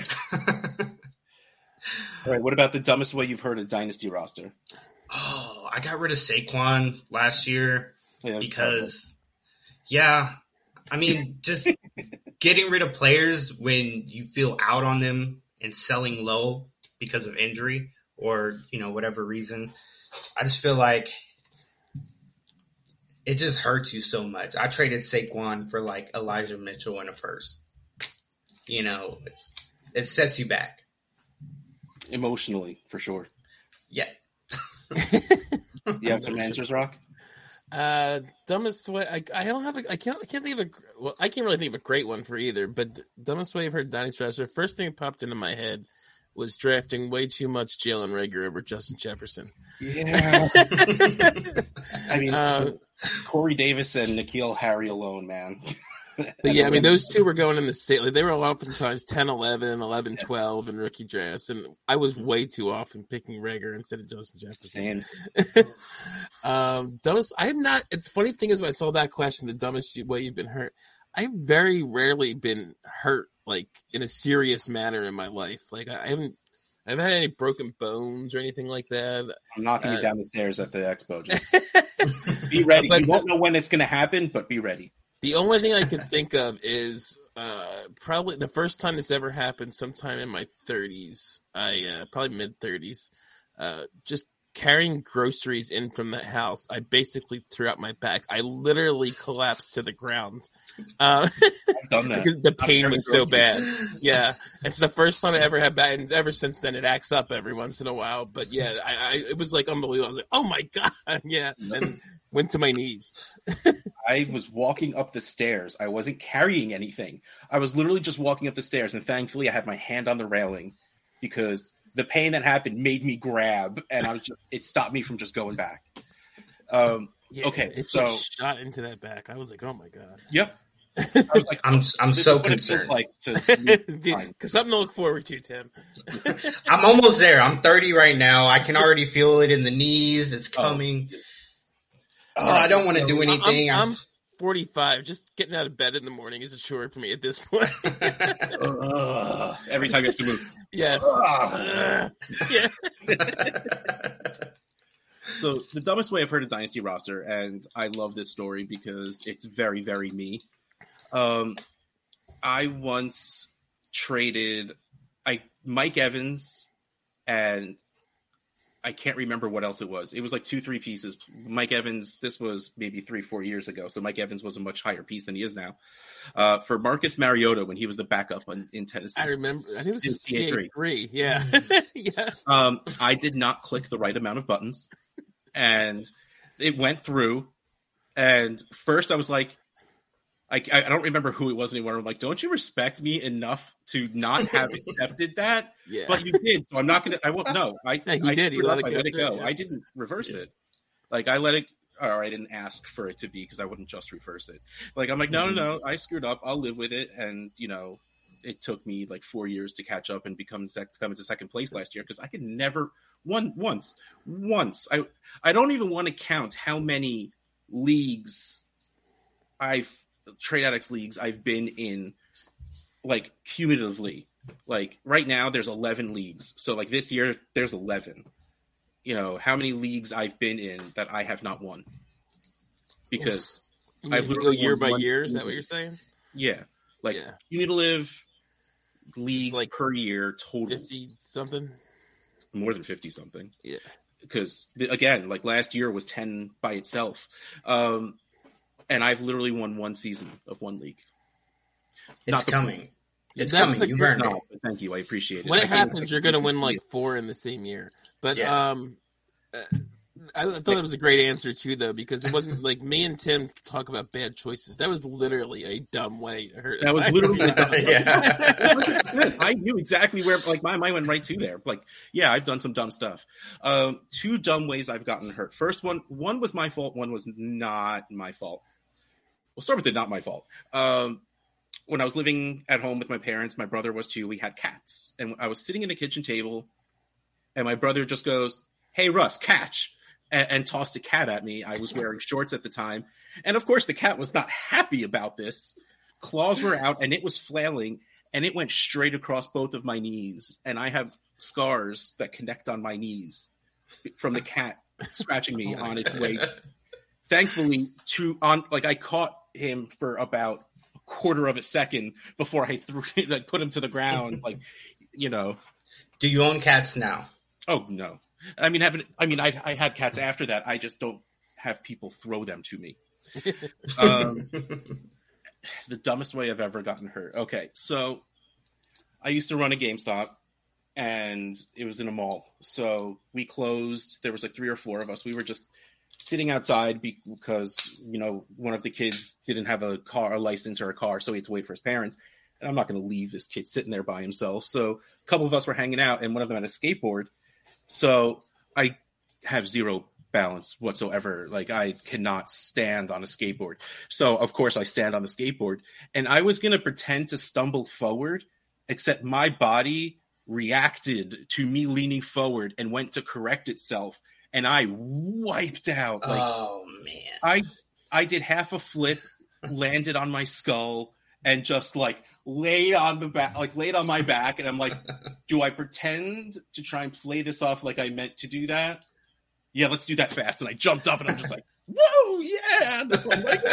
All right, what about the dumbest way you've heard a dynasty roster? Oh, I got rid of Saquon last year Yeah, that's because, yeah, I mean, just getting rid of players when you feel out on them and selling low because of injury or, you know, whatever reason. I just feel like it just hurts you so much. I traded Saquon for like Elijah Mitchell in a first. You know, it sets you back. Emotionally, for sure. Yeah. You have some answers, Rock? Uh, dumbest way. I, I don't have. A, I can't. I can't think of a. Well, I can't really think of a great one for either. But the dumbest way I've heard dynasty roster. First thing that popped into my head was drafting way too much Jalen Reagor over Justin Jefferson. Yeah. I mean, Uh, Corey Davis and N'Keal Harry alone, man. But yeah, I mean, those two were going in the same. Like, they were oftentimes ten, eleven, eleven, twelve in rookie drafts, and I was way too often picking Reagor instead of Justin Jefferson. Same. um, dumbest. I'm not. It's funny thing is when I saw that question, the dumbest way you've been hurt. I've very rarely been hurt like in a serious manner in my life. Like I haven't. I haven't had any broken bones or anything like that. I'm knocking Uh, you down the stairs at the expo. Just be ready. But You won't know when it's going to happen, but be ready. The only thing I can think of is uh, probably the first time this ever happened, sometime in my thirties. I uh, probably mid thirties. Uh, just carrying groceries in from the house, I basically threw out my back. I literally collapsed to the ground. Uh, I've done that. because the I've pain carried was so groceries. bad. Yeah, it's the first time I ever had back, and ever since then it acts up every once in a while. But yeah, I, I it was like unbelievable. I was like, oh my god, yeah, and went to my knees. I was walking up the stairs. I wasn't carrying anything. I was literally just walking up the stairs, and thankfully I had my hand on the railing because the pain that happened made me grab, and I was just it stopped me from just going back. Um, Yeah, okay, it so just shot into that back. I was like, oh my god. yep. I was like, I'm I'm this so is what it feels concerned. like to fine. Because something to look forward to, Tim. I'm almost there. I'm thirty right now. I can already feel it in the knees. It's Oh. coming. Oh, I don't want to do anything. I'm, I'm forty-five. Just getting out of bed in the morning is a chore for me at this point. Ugh. Every time you have to move. Yes. Ugh. Yeah. So the dumbest way I've heard a dynasty roster, and I love this story because it's very, very me. Um, I once traded I Mike Evans, and I can't remember what else it was. It was like two, three pieces. Mike Evans, this was maybe three, four years ago, so Mike Evans was a much higher piece than he is now. Uh, for Marcus Mariota when he was the backup on, in Tennessee. I remember. I think this was It's T A three. T A three. Yeah. Yeah. Um, I did not click the right amount of buttons, and it went through. And first, I was like, I, I don't remember who it was anymore. I'm like, don't you respect me enough to not have accepted that? Yeah. But you did, so I'm not gonna. I won't. No, I. Yeah, he I did. He screwed let up. it I go let it through, go. yeah. I didn't reverse Yeah. it. Like I let it. Or I didn't ask for it to be because I wouldn't just reverse it. Like I'm like, no, no, no. I screwed up. I'll live with it. And you know, it took me like four years to catch up and become sec- come into second place last year because I could never one once once. I I don't even want to count how many leagues I've trade addicts leagues I've been in, like cumulatively. Like right now, there's eleven leagues. So like this year, there's eleven. You know how many leagues I've been in that I have not won because You I've go literally year won by one year. Is that league. what you're saying? yeah, like Yeah. cumulative leagues It's like per year total Fifty something. more than fifty something. Yeah. Because again, like last year was ten by itself, um, and I've literally won one season of one league. It's Not the- coming. It's That was coming. a You've good- earned it. No, but thank you. I appreciate it. When I it feel happens, like you're going to it's win easy. like four in the same year. But Yeah. um, uh, I thought that was a great answer too, though, because it wasn't like me and Tim talk about bad choices. That was literally a dumb way to hurt. That was literally a dumb Yeah. I knew exactly where, like, my mind went right to there. Like, yeah, I've done some dumb stuff. Um, two dumb ways I've gotten hurt. First one, one was my fault. One was not my fault. We'll start with it, not my fault. Um, when I was living at home with my parents, my brother was too. We had cats, and I was sitting at the kitchen table, and my brother just goes, "Hey, Russ, catch." And, and tossed a cat at me. I was wearing shorts at the time. And of course, the cat was not happy about this. Claws were out and it was flailing and it went straight across both of my knees. And I have scars that connect on my knees from the cat scratching me on its way. Thankfully, to on like I caught him for about a quarter of a second before I threw like put him to the ground. Like, you know. Do you own cats now? Oh no. I mean, having, I mean, I, I had cats after that. I just don't have people throw them to me. Um, the dumbest way I've ever gotten hurt. Okay, so I used to run a GameStop, and it was in a mall. So we closed. There was like three or four of us. We were just sitting outside because, you know, one of the kids didn't have a car, a license or a car, so he had to wait for his parents. And I'm not going to leave this kid sitting there by himself. So a couple of us were hanging out, and one of them had a skateboard. So I have zero balance whatsoever. Like, I cannot stand on a skateboard. So of course I stand on the skateboard, and I was going to pretend to stumble forward, except my body reacted to me leaning forward and went to correct itself. And I wiped out. Like, oh man. I, I did half a flip, landed on my skull, and just like laid on the back, like laid on my back. And I'm like, do I pretend to try and play this off like I meant to do that? Yeah, let's do that fast. And I jumped up and I'm just like, whoa, yeah. And I'm like,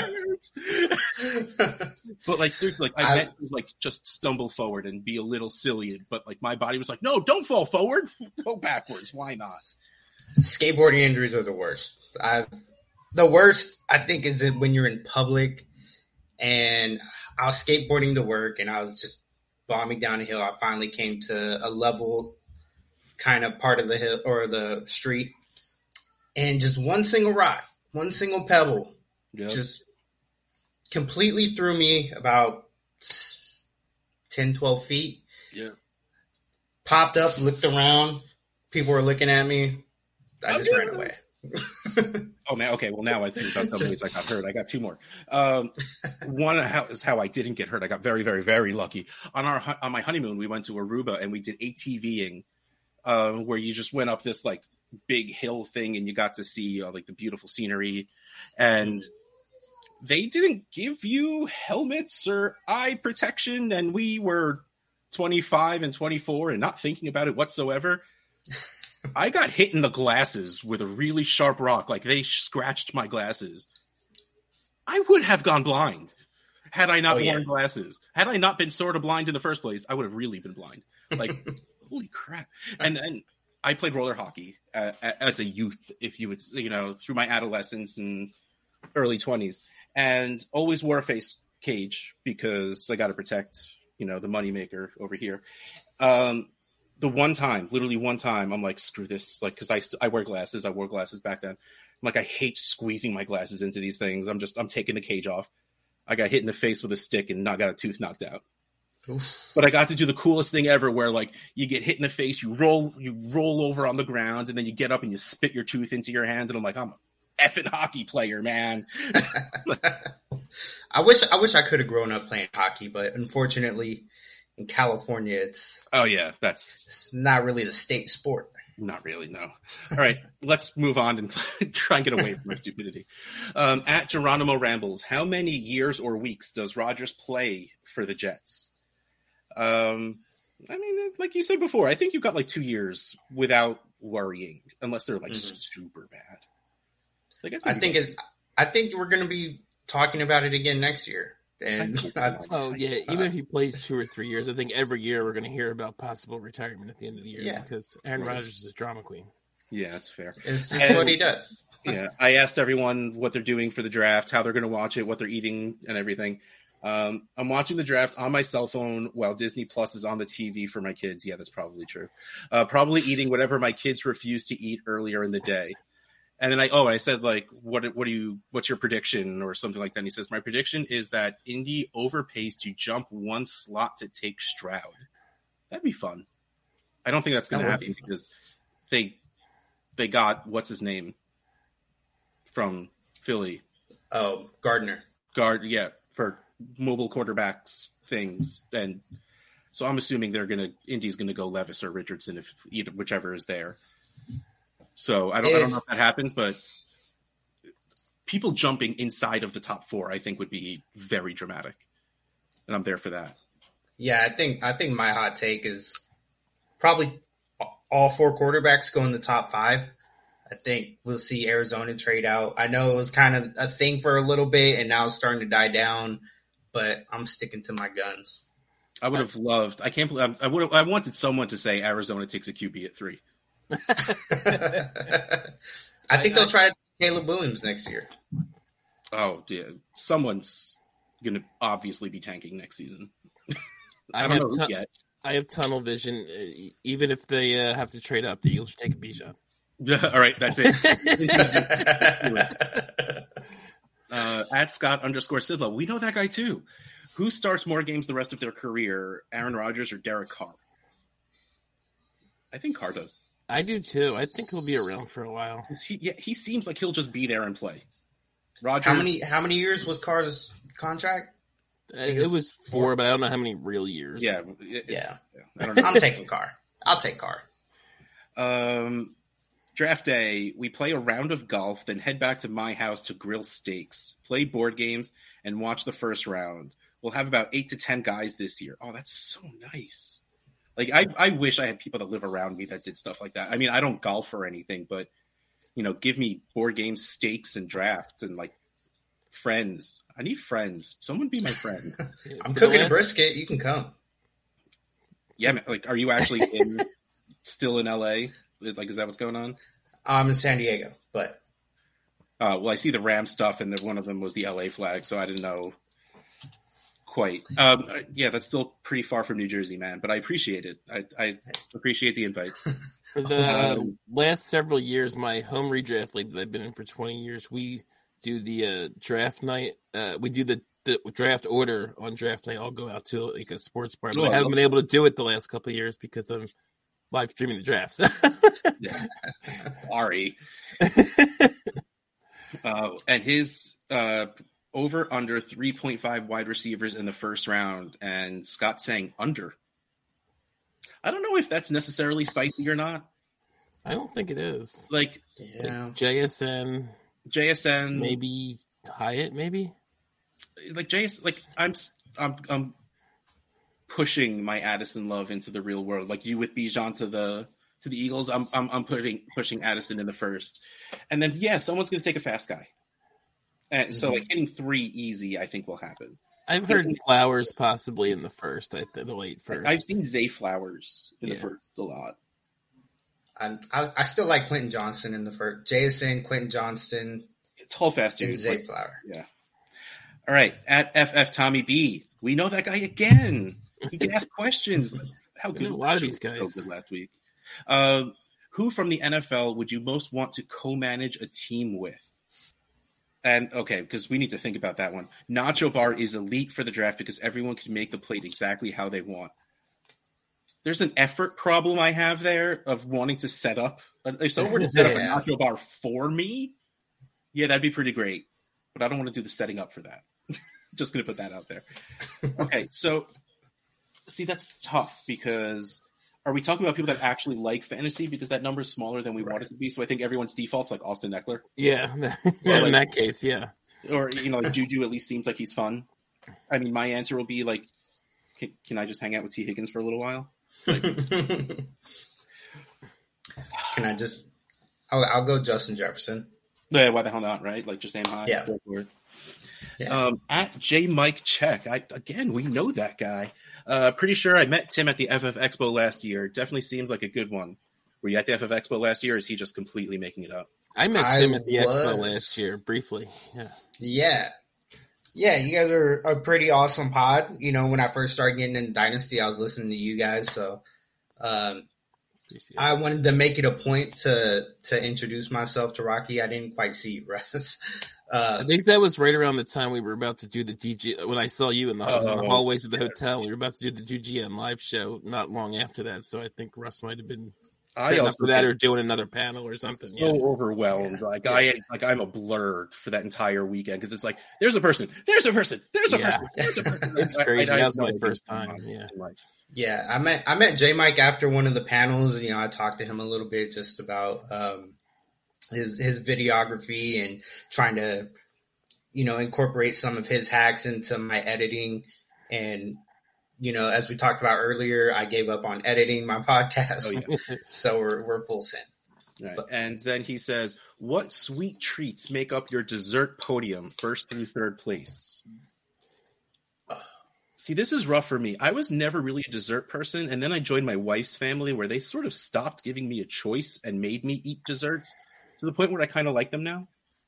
that hurts. But like, seriously, like I, I meant to like just stumble forward and be a little silly. But like my body was like, no, don't fall forward. Go backwards. Why not? Skateboarding injuries are the worst. I've, the worst, I think, is that when you're in public. And I was skateboarding to work, and I was just bombing down a hill. I finally came to a level kind of part of the hill or the street, and just one single rock, one single pebble, yep. just completely threw me about ten, twelve feet. Yeah. Popped up, looked around. People were looking at me. I just ran away. Oh man, okay. Well, now I think about the ways I got hurt. I got two more. Um, one how, is how I didn't get hurt. I got very, very, very lucky. On our on my honeymoon, we went to Aruba and we did ATVing, uh, where you just went up this like big hill thing and you got to see uh, like the beautiful scenery. And they didn't give you helmets or eye protection, and we were twenty-five and twenty-four and not thinking about it whatsoever. I got hit in the glasses with a really sharp rock. Like, they scratched my glasses. I would have gone blind had I not oh, worn yeah. glasses. Had I not been sort of blind in the first place, I would have really been blind. Like, holy crap. And then I played roller hockey uh, as a youth, if you would, you know, through my adolescence and early twenties, and always wore a face cage because I got to protect, you know, the moneymaker over here. Um, The one time, literally one time, I'm like, screw this. Like, cause I, st- I wear glasses. I wore glasses back then. I'm like, I hate squeezing my glasses into these things. I'm just, I'm taking the cage off. I got hit in the face with a stick and not got a tooth knocked out. Oof. But I got to do the coolest thing ever, where like you get hit in the face, you roll, you roll over on the ground, and then you get up and you spit your tooth into your hand. And I'm like, I'm a effing hockey player, man. I wish, I wish I could have grown up playing hockey, but unfortunately, in California, it's oh yeah, that's it's not really the state sport. Not really, no. All right, let's move on and try and get away from our stupidity. Um, at Geronimo Rambles, how many years or weeks does Rodgers play for the Jets? Um, I mean, like you said before, I think you've got like two years without worrying, unless they're like mm-hmm. super bad. Like, I think, I think it. I think we're going to be talking about it again next year. And I, oh yeah, even if he plays two or three years, I think every year we're going to hear about possible retirement at the end of the year yeah. because Aaron right. Rodgers is drama queen. Yeah, that's fair. It's, it's what he does. Yeah, I asked everyone what they're doing for the draft, how they're going to watch it, what they're eating, and everything. Um, I'm watching the draft on my cell phone while Disney Plus is on the T V for my kids. Yeah, that's probably true. Uh, probably eating whatever my kids refused to eat earlier in the day. And then I, oh, I said, like, what, what do you, what's your prediction or something like that? And he says, my prediction is that Indy overpays to jump one slot to take Stroud. That'd be fun. I don't think that's going to happen because they, they got, what's his name from Philly? Oh, Gardner. Guard, yeah, for mobile quarterbacks things. And so I'm assuming they're going to, Indy's going to go Levis or Richardson, if either, whichever is there. So I don't, if, I don't know if that happens, but people jumping inside of the top four, I think, would be very dramatic, and I'm there for that. Yeah, I think I think my hot take is probably all four quarterbacks go in the top five. I think we'll see Arizona trade out. I know it was kind of a thing for a little bit, and now it's starting to die down. But I'm sticking to my guns. I would have loved. I can't believe. I would. I wanted someone to say Arizona takes a Q B at three. I think they'll try to Caleb Williams next year. Oh, yeah. Someone's going to obviously be tanking next season. I, I don't have know tu- yet. I have tunnel vision. Even if they uh, have to trade up, the Eagles should take a Bijan. All right, that's it. uh, at Scott underscore Sidlow, we know that guy too. Who starts more games the rest of their career, Aaron Rodgers or Derek Carr? I think Carr does. I do too. I think he'll be around for a while. He, yeah, he seems like he'll just be there and play. Rodgers, how many how many years was Carr's contract? It was four, but I don't know how many real years. Yeah, it, yeah. yeah I don't know. I'm taking Carr. I'll take Carr. Um, draft day, we play a round of golf, then head back to my house to grill steaks, play board games, and watch the first round. We'll have about eight to ten guys this year. Oh, that's so nice. Like, I, I wish I had people that live around me that did stuff like that. I mean, I don't golf or anything, but, you know, give me board games, steaks, and drafts, and, like, friends. I need friends. Someone be my friend. I'm cooking a brisket. You can come. Yeah, man, like, are you actually in still in L A? Like, is that what's going on? I'm in San Diego, but. Uh, well, I see the Ram stuff, and the, one of them was the L A flag, so I didn't know quite. Um, yeah, that's still pretty far from New Jersey, man, but I appreciate it. I, I appreciate the invite. For the um, last several years, my home redraft league that I've been in for twenty years, we do the uh, draft night. Uh, we do the, the draft order on draft night. I'll go out to like a sports bar, but oh, I haven't I been it. able to do it the last couple of years because I'm live streaming the drafts. Sorry. uh, and his uh, over under three point five wide receivers in the first round, and Scott saying under. I don't know if that's necessarily spicy or not. I don't think it is. Like, yeah. like J S N, J S N, maybe Hyatt, maybe. Like J S, like I'm, I'm, I'm pushing my Addison love into the real world. Like you with Bijan to the to the Eagles, I'm, I'm, I'm putting pushing Addison in the first, and then yeah, someone's going to take a fast guy, and mm-hmm. so like hitting three easy, I think will happen. I've heard but, Flowers possibly in the first, I think the late first. I've seen Zay Flowers in yeah. the first a lot. I, I I still like Quentin Johnston in the first. Jason, Quentin Johnston, tall fast dude. And Zay like, Flower. Yeah. All right, at F F Tommy B, we know that guy again. He can ask questions. How good a lot of these guys so good last week. Uh, who from the N F L would you most want to co-manage a team with? And okay, because we need to think about that one. Nacho Bar is elite for the draft because everyone can make the plate exactly how they want. There's an effort problem I have there of wanting to set up. If someone were to set yeah. up a Nacho Bar for me, yeah, that'd be pretty great. But I don't want to do the setting up for that. Just going to put that out there. Okay, so see, that's tough because are we talking about people that actually like fantasy? Because that number is smaller than we right. want it to be. So I think everyone's default's like Austin Eckler. Yeah, yeah like, in that case, yeah. Or, you know, like Juju at least seems like he's fun. I mean, my answer will be like, can, can I just hang out with T. Higgins for a little while? Like, can I just, I'll, I'll go Justin Jefferson. Yeah, why the hell not, right? Like, just aim high. Yeah. yeah. Um, at J Mike Check, I, again, we know that guy. Uh, pretty sure I met Tim at the F F Expo last year. Definitely seems like a good one. Were you at the F F Expo last year, or is he just completely making it up? I met I Tim at the was. Expo last year, briefly. Yeah. Yeah. Yeah, you guys are a pretty awesome pod. You know, when I first started getting into Dynasty, I was listening to you guys. So, um, I wanted to make it a point to to introduce myself to Rocky. I didn't quite see Russ. Uh, I think that was right around the time we were about to do the D G. When I saw you in the, uh, in the hallways of the hotel, we were about to do the D G N live show. Not long after that, so I think Russ might have been setting up for that or doing another panel or something. So yeah. overwhelmed, like yeah. I like I'm a blur for that entire weekend because it's like there's a person, there's a person, there's a yeah. person, there's a person. It's crazy. I, I, I that was my first time. Yeah. Yeah, I met I met J Mike after one of the panels. You know, I talked to him a little bit just about um, his his videography and trying to, you know, incorporate some of his hacks into my editing. And, you know, as we talked about earlier, I gave up on editing my podcast. Oh, yeah. So we're we're full send. Right. But, and then he says, "What sweet treats make up your dessert podium, first through third place?" See, this is rough for me. I was never really a dessert person, and then I joined my wife's family where they sort of stopped giving me a choice and made me eat desserts to the point where I kind of like them now.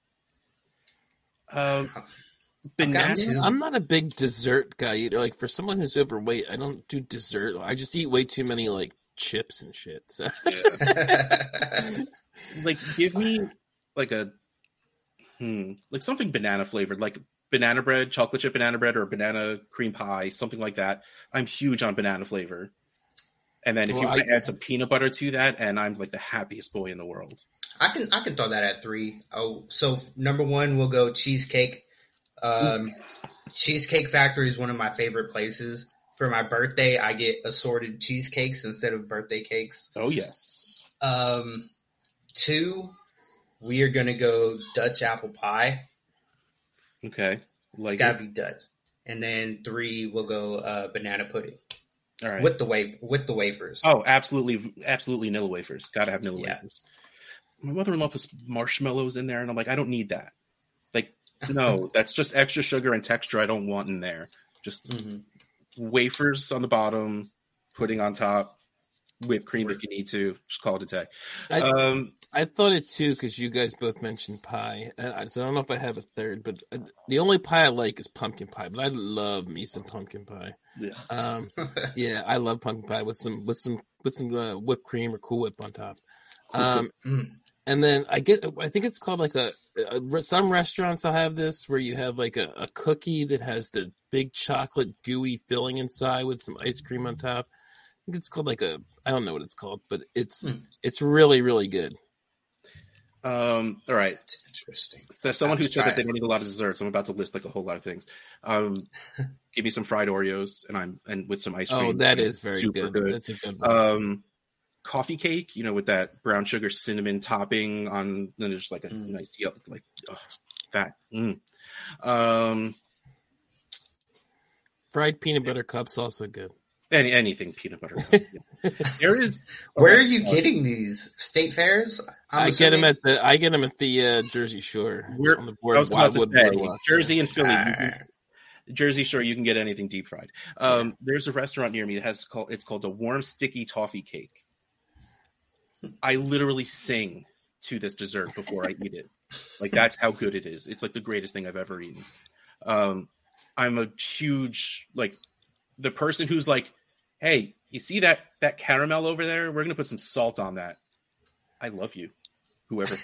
Um, banana. I'm not a big dessert guy either. Like, for someone who's overweight, I don't do dessert. I just eat way too many, like, chips and shit. So. Yeah. Like, give me, like, a, hmm, like something banana flavored, like, banana bread, chocolate chip banana bread, or banana cream pie, something like that. I'm huge on banana flavor. And then if well, you I, add some peanut butter to that, and I'm like the happiest boy in the world. I can I can throw that at three. Oh, so number one, we'll go cheesecake. Um, Cheesecake Factory is one of my favorite places. For my birthday, I get assorted cheesecakes instead of birthday cakes. Oh, yes. Um, two, we are going to go Dutch apple pie. Okay. Like it's got to be Dutch. And then three, we'll go uh, banana pudding. All right. With the waf- with the wafers. Oh, absolutely. Absolutely Nilla wafers. Got to have Nilla yeah. wafers. My mother-in-law puts marshmallows in there, and I'm like, I don't need that. Like, no, that's just extra sugar and texture I don't want in there. Just mm-hmm. wafers on the bottom, pudding on top, whipped cream if you need to. Just call it a day. I, um, I thought it too because you guys both mentioned pie. I, so I don't know if I have a third, but the only pie I like is pumpkin pie. But I love me some pumpkin pie. Yeah, um, yeah, I love pumpkin pie with some with some with some uh, whipped cream or Cool Whip on top. Um, mm. And then I get, I think it's called like a, a some restaurants will have this where you have like a, a cookie that has the big chocolate gooey filling inside with some ice cream on top. I think it's called like a, I don't know what it's called, but it's mm. it's really really good. Um. All right. Interesting. So, someone who said that they don't eat a lot of desserts, I'm about to list like a whole lot of things. Um, give me some fried Oreos and I'm and with some ice cream. Oh, that is very super good. good. That's a good one. Um, coffee cake, you know, with that brown sugar cinnamon topping on, then there's like a mm. nice yellow, like oh, that. Mm. Um, fried peanut butter cups also good. Any anything peanut butter. There is. Where are you getting these? State fairs? I'm I assuming? get them at the. I get them at the uh, Jersey Shore. We're, on the board, I was about to say, Jersey and Philly. Uh, Jersey Shore, you can get anything deep fried. Um, yeah. There's a restaurant near me that has called. It's called a warm sticky toffee cake. I literally sing to this dessert before I eat it. Like that's how good it is. It's like the greatest thing I've ever eaten. Um, I'm a huge like the person who's like. Hey, you see that that caramel over there? We're going to put some salt on that. I love you, whoever.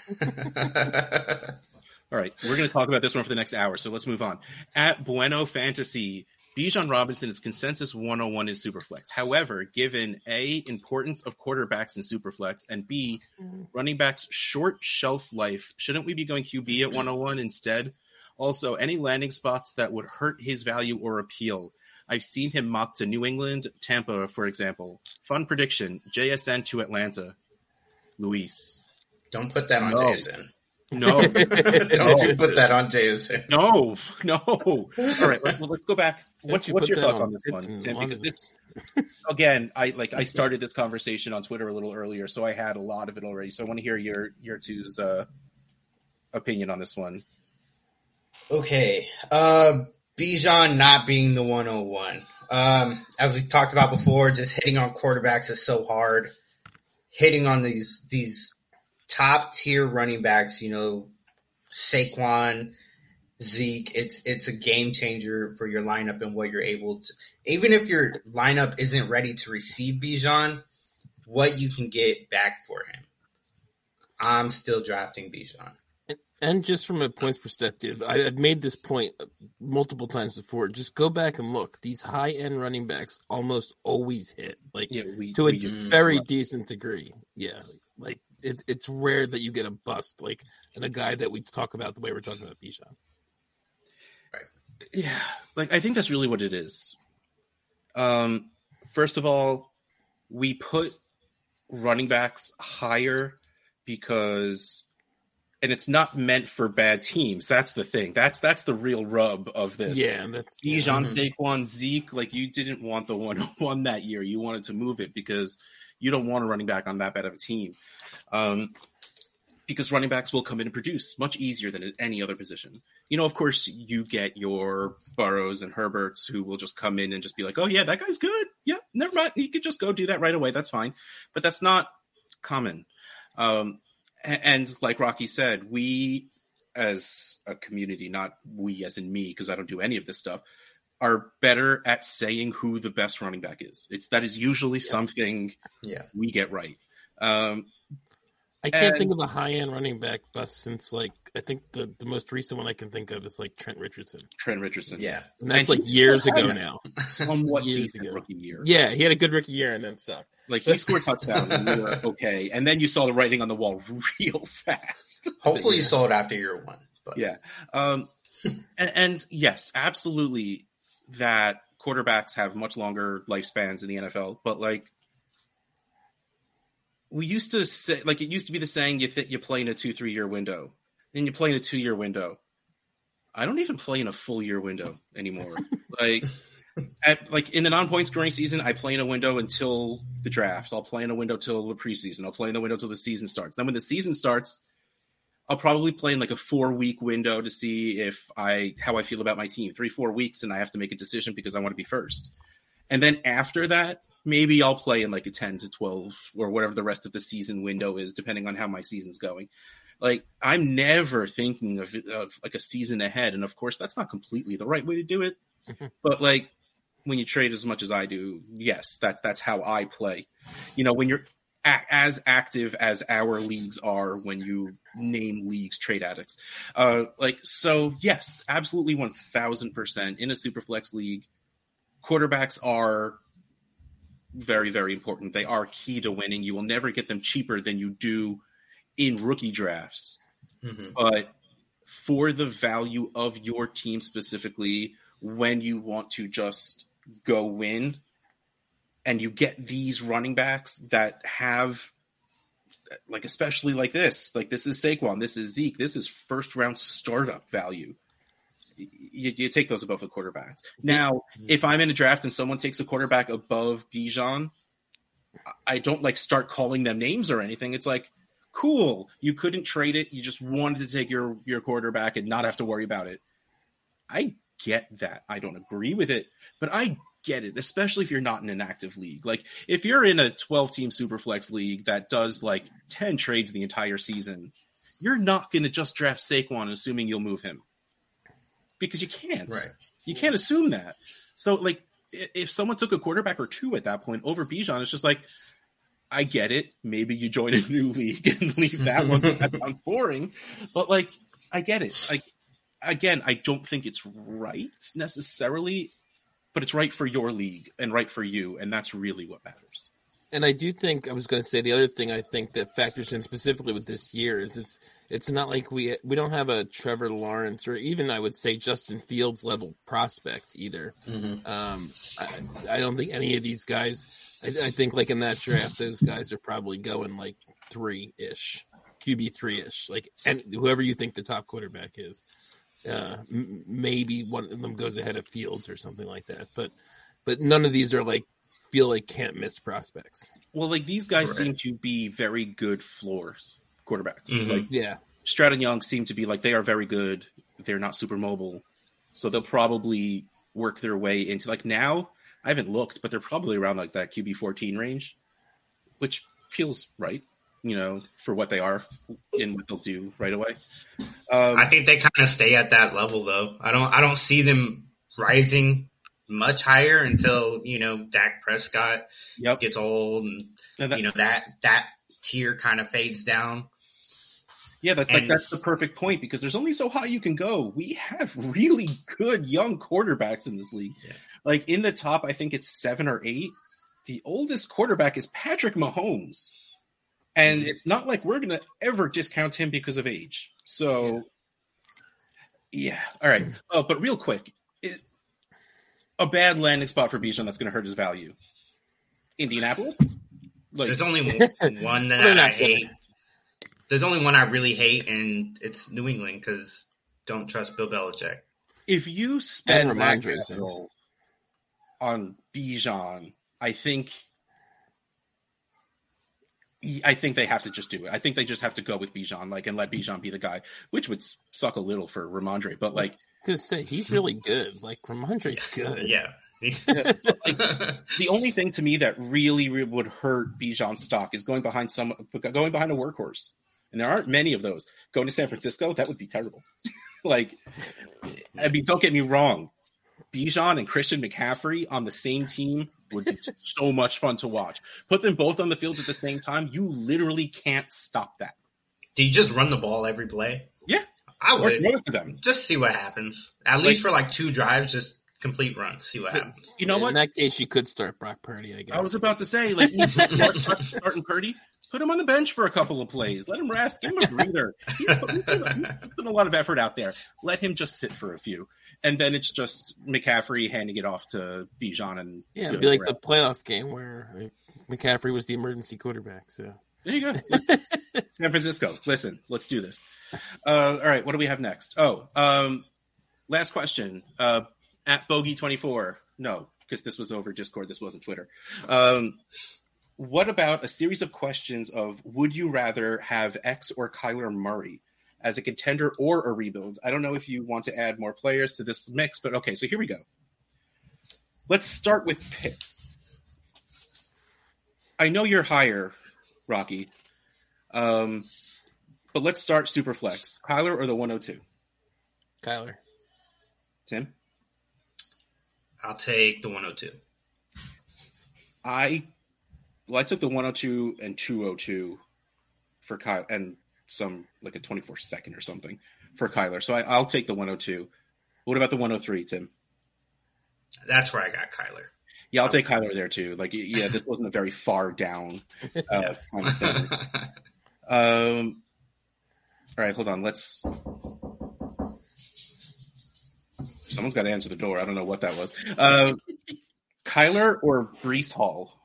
All right, we're going to talk about this one for the next hour, so let's move on. At Bueno Fantasy, Bijan Robinson is consensus one oh one in Superflex. However, given A, importance of quarterbacks in Superflex, and B, running backs' short shelf life, shouldn't we be going Q B at one oh one instead? Also, any landing spots that would hurt his value or appeal? I've seen him mocked to New England, Tampa, for example. Fun prediction, J S N to Atlanta. Luis. Don't put that on no. J S N. No. Don't no. you put that on J S N. No, no. All right, well, let's go back. What's, you what's your thoughts on, on this one, Tim? Because this, again, I like I started this conversation on Twitter a little earlier, so I had a lot of it already. So I want to hear your, your two's uh, opinion on this one. Okay. Uh, Bijan not being the one oh one. Um, as we talked about before, just hitting on quarterbacks is so hard. Hitting on these these top tier running backs, you know, Saquon, Zeke, it's it's a game changer for your lineup and what you're able to. Even if your lineup isn't ready to receive Bijan, what you can get back for him, I'm still drafting Bijan. And just from a points perspective, I, I've made this point multiple times before. Just go back and look. These high-end running backs almost always hit, like Yeah, we, to a we, very decent degree. Yeah, like it, it's rare that you get a bust, like in a guy that we talk about the way we're talking about Bijan. Yeah, like I think that's really what it is. Um, first of all, we put running backs higher because, and it's not meant for bad teams. That's the thing. That's that's the real rub of this. Yeah, that's Bijan, yeah. Saquon, Zeke. Like you didn't want the one one that year. You wanted to move it because you don't want a running back on that bad of a team. Um, because running backs will come in and produce much easier than at any other position. You know, of course, you get your Burrows and Herberts who will just come in and just be like, oh, yeah, that guy's good. Yeah, never mind. You could just go do that right away. That's fine. But that's not common. Um, and, and like Rocky said, we as a community, not we as in me, because I don't do any of this stuff, are better at saying who the best running back is. It's that is usually yeah. something yeah. we get right. Um, I can't and, think of a high-end running back bust since, like, I think the, the most recent one I can think of is, like, Trent Richardson. Trent Richardson. Yeah. And that's, and like, years ago now. Somewhat years decent ago. rookie year. Yeah, he had a good rookie year and then sucked. Like, he scored touchdowns and we were okay. And then you saw the writing on the wall real fast. Hopefully yeah. you saw it after year one. But. Yeah. Um, and, and, yes, absolutely that quarterbacks have much longer lifespans in the N F L. But, like, we used to say, like, it used to be the saying, you think you play in a two, three year window. Then you play in a two year window. I don't even play in a full year window anymore. like, at, like in the non-point scoring season, I play in a window until the draft. I'll play in a window till the preseason. I'll play in a window till the season starts. Then when the season starts, I'll probably play in like a four week window to see if I, how I feel about my team. Three, four weeks. And I have to make a decision because I want to be first. And then after that, maybe I'll play in like a ten to twelve or whatever the rest of the season window is, depending on how my season's going. Like, I'm never thinking of, of like a season ahead. And of course, that's not completely the right way to do it. But like, when you trade as much as I do, yes, that, that's how I play. You know, when you're a- as active as our leagues are, when you name leagues trade addicts. Uh, like, so yes, absolutely one thousand percent in a Superflex league, quarterbacks are very, very important. They are key to winning. You will never get them cheaper than you do in rookie drafts. Mm-hmm. But for the value of your team specifically, when you want to just go win and you get these running backs that have, like, especially like this, like this is Saquon, this is Zeke, this is first round startup value. You, you take those above the quarterbacks. Now, if I'm in a draft and someone takes a quarterback above Bijan, I don't like start calling them names or anything. It's like, cool, you couldn't trade it. You just wanted to take your, your quarterback and not have to worry about it. I get that. I don't agree with it, but I get it, especially if you're not in an active league. Like, if you're in a twelve-team Superflex league that does like ten trades the entire season, you're not going to just draft Saquon assuming you'll move him. Because you can't. Right. You can't assume that. So, like, if someone took a quarterback or two at that point over Bijan, it's just like, I get it. Maybe you join a new league and leave that one. That sounds boring. But, like, I get it. Like, again, I don't think it's right necessarily, but it's right for your league and right for you, and that's really what matters. And I do think I was going to say the other thing I think that factors in specifically with this year is it's it's not like we we don't have a Trevor Lawrence or even I would say Justin Fields level prospect either. Mm-hmm. Um, I, I don't think any of these guys. I, I think like in that draft, those guys are probably going like three ish, Q B three ish, like and whoever you think the top quarterback is, uh, m- maybe one of them goes ahead of Fields or something like that. But but none of these are like. Feel like can't miss prospects. Well, like these guys right. seem to be very good floors quarterbacks. Mm-hmm. Like yeah, Stroud and Young seem to be like they are very good. They're not super mobile, so they'll probably work their way into like now. I haven't looked, but they're probably around like that Q B fourteen range, which feels right, you know, for what they are and what they'll do right away. Um, I think they kind of stay at that level though. I don't. I don't see them rising much higher until, you know, Dak Prescott Yep. gets old and, Now that- you know, that that tier kind of fades down. Yeah, that's And- like that's the perfect point because there's only so high you can go. We have really good young quarterbacks in this league. Yeah. Like in the top, I think it's seven or eight. The oldest quarterback is Patrick Mahomes. And it's not like we're going to ever discount him because of age. So, yeah. All right. Oh, but real quick, is a bad landing spot for Bijan that's going to hurt his value. Indianapolis? Like, There's only one that They're I not hate. There's only one I really hate, and it's New England because don't trust Bill Belichick. if you spend And that Ramondre's capital on Bijan, I think I think they have to just do it. I think they just have to go with Bijan, like, and let Bijan be the guy, which would suck a little for Ramondre, but like, To say he's really good. Like Ramondre's good. Yeah. the only thing to me that really, really would hurt Bijan's stock is going behind some, going behind a workhorse, and there aren't many of those. Going to San Francisco, that would be terrible. Like, I mean, don't get me wrong, Bijan and Christian McCaffrey on the same team would be so much fun to watch. Put them both on the field at the same time, you literally can't stop that. Do you just run the ball every play? Yeah, I or would. throw it to them. Just see what happens. At least for like two drives, just complete runs. See what happens. You know In what? that case, you could start Brock Purdy, I guess. I was about to say, like, you start, start, starting Purdy, put him on the bench for a couple of plays. Let him rest. Give him a breather. He's, he's, put, he's putting a lot of effort out there. Let him just sit for a few. And then it's just McCaffrey handing it off to Bijan. And Yeah, you it'd know, be like the the playoff game where like, McCaffrey was the emergency quarterback. So There you go. San Francisco. Listen, let's do this. Uh, all right, what do we have next? Oh, um, last question. Uh, at Bogey twenty-four. No, because this was over Discord. This wasn't Twitter. Um, what about a series of questions of would you rather have X or Kyler Murray as a contender or a rebuild? I don't know if you want to add more players to this mix, but okay, so here we go. Let's start with picks. I know you're higher, Rocky. Um, but let's start Superflex. Kyler or the one oh two? Kyler. Tim? I'll take the one oh two. I well, I took the one oh two and two oh two for Kyler and some like a twenty-four second or something for Kyler. So I, I'll take the one oh two. What about the one oh three, Tim? That's where I got Kyler. Yeah, I'll take Kyler there too. Like, yeah, this wasn't a very far down uh, kind of thing. Um, all right, hold on. Let's. Someone's got to answer the door. I don't know what that was. Uh, Kyler or Breece Hall?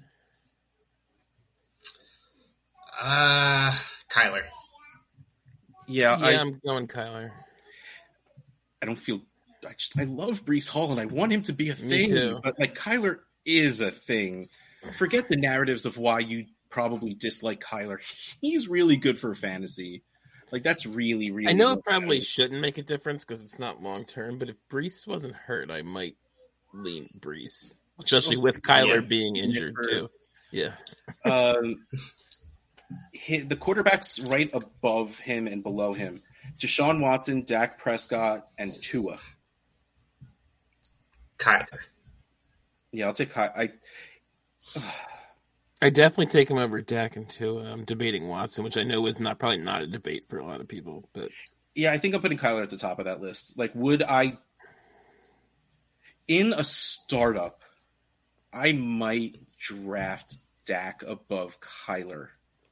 Uh, Kyler. Yeah, Yeah, I, I'm going Kyler. I don't feel. I just I love Breece Hall and I want him to be a Me thing. too. But like Kyler is a thing. Forget the narratives of why you probably dislike Kyler. He's really good for fantasy. Like that's really, really. I know what it probably matters. shouldn't make a difference because it's not long term, but if Brees wasn't hurt, I might lean Brees, especially with Kyler Yeah. being injured For- too. Yeah, Um, hi- the quarterbacks right above him and below him: Deshaun Watson, Dak Prescott, and Tua. Kyler. Yeah, I'll take. Ky- I I definitely take him over Dak and Tua. I'm debating Watson, which I know is not probably not a debate for a lot of people, but yeah, I think I'm putting Kyler at the top of that list. Like, would I in a startup? I might draft Dak above Kyler.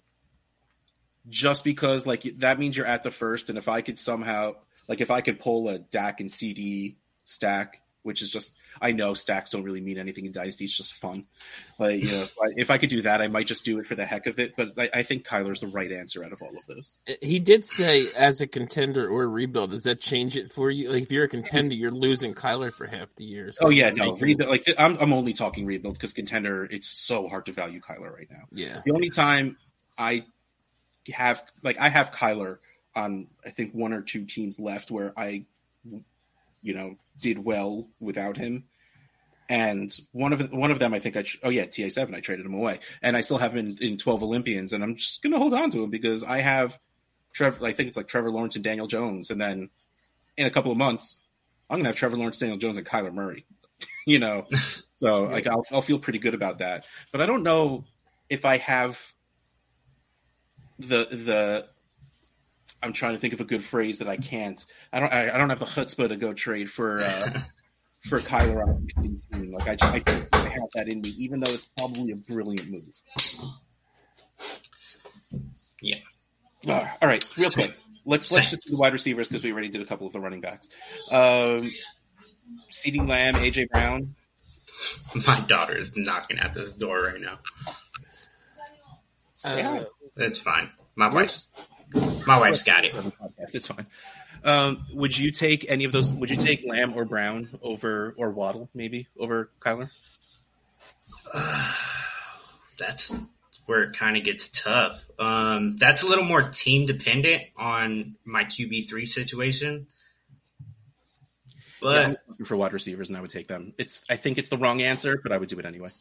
Just because, like, that means you're at the first, and if I could somehow, like, if I could pull a Dak and C D stack, which is just, I know stacks don't really mean anything in Dynasty, it's just fun. But, you know, so I, if I could do that, I might just do it for the heck of it. But I, I think Kyler's the right answer out of all of those. he did say as a contender or a rebuild. Does that change it for you? Like if you're a contender, you're losing Kyler for half the year. So Oh, yeah, you no, make him- rebuild, like, I'm, I'm only talking rebuild because contender, it's so hard to value Kyler right now. yeah. The only time I have, like, I have Kyler on, I think, one or two teams left where I, you know, did well without him. And one of one of them, I think I, oh yeah, T A seven, I traded him away. And I still have him in, in twelve Olympians, and I'm just going to hold on to him because I have Trevor, I think it's like Trevor Lawrence and Daniel Jones. And then in a couple of months, I'm going to have Trevor Lawrence, Daniel Jones, and Kyler Murray. you know, so like I'll I'll feel pretty good about that. But I don't know if I have the the. I'm trying to think of a good phrase that I can't. I don't. I, I don't have the chutzpah to go trade for uh, for Kyler on the team. Like I, I don't I have that in me, even though it's probably a brilliant move. Yeah. Uh, all right, real quick. Let's let's just do the wide receivers because we already did a couple of the running backs. Um, CeeDee Lamb, A J Brown. My daughter is knocking at this door right now. Uh, Yeah. It's fine. My wife's my wife's got it. It's fine. Um, would you take any of those? Would you take Lamb or Brown over or Waddle maybe over Kyler? Uh, that's where it kind of gets tough. Um, that's a little more team dependent on my Q B three situation. But yeah, I'm looking for wide receivers, and I would take them. It's. I think it's the wrong answer, but I would do it anyway.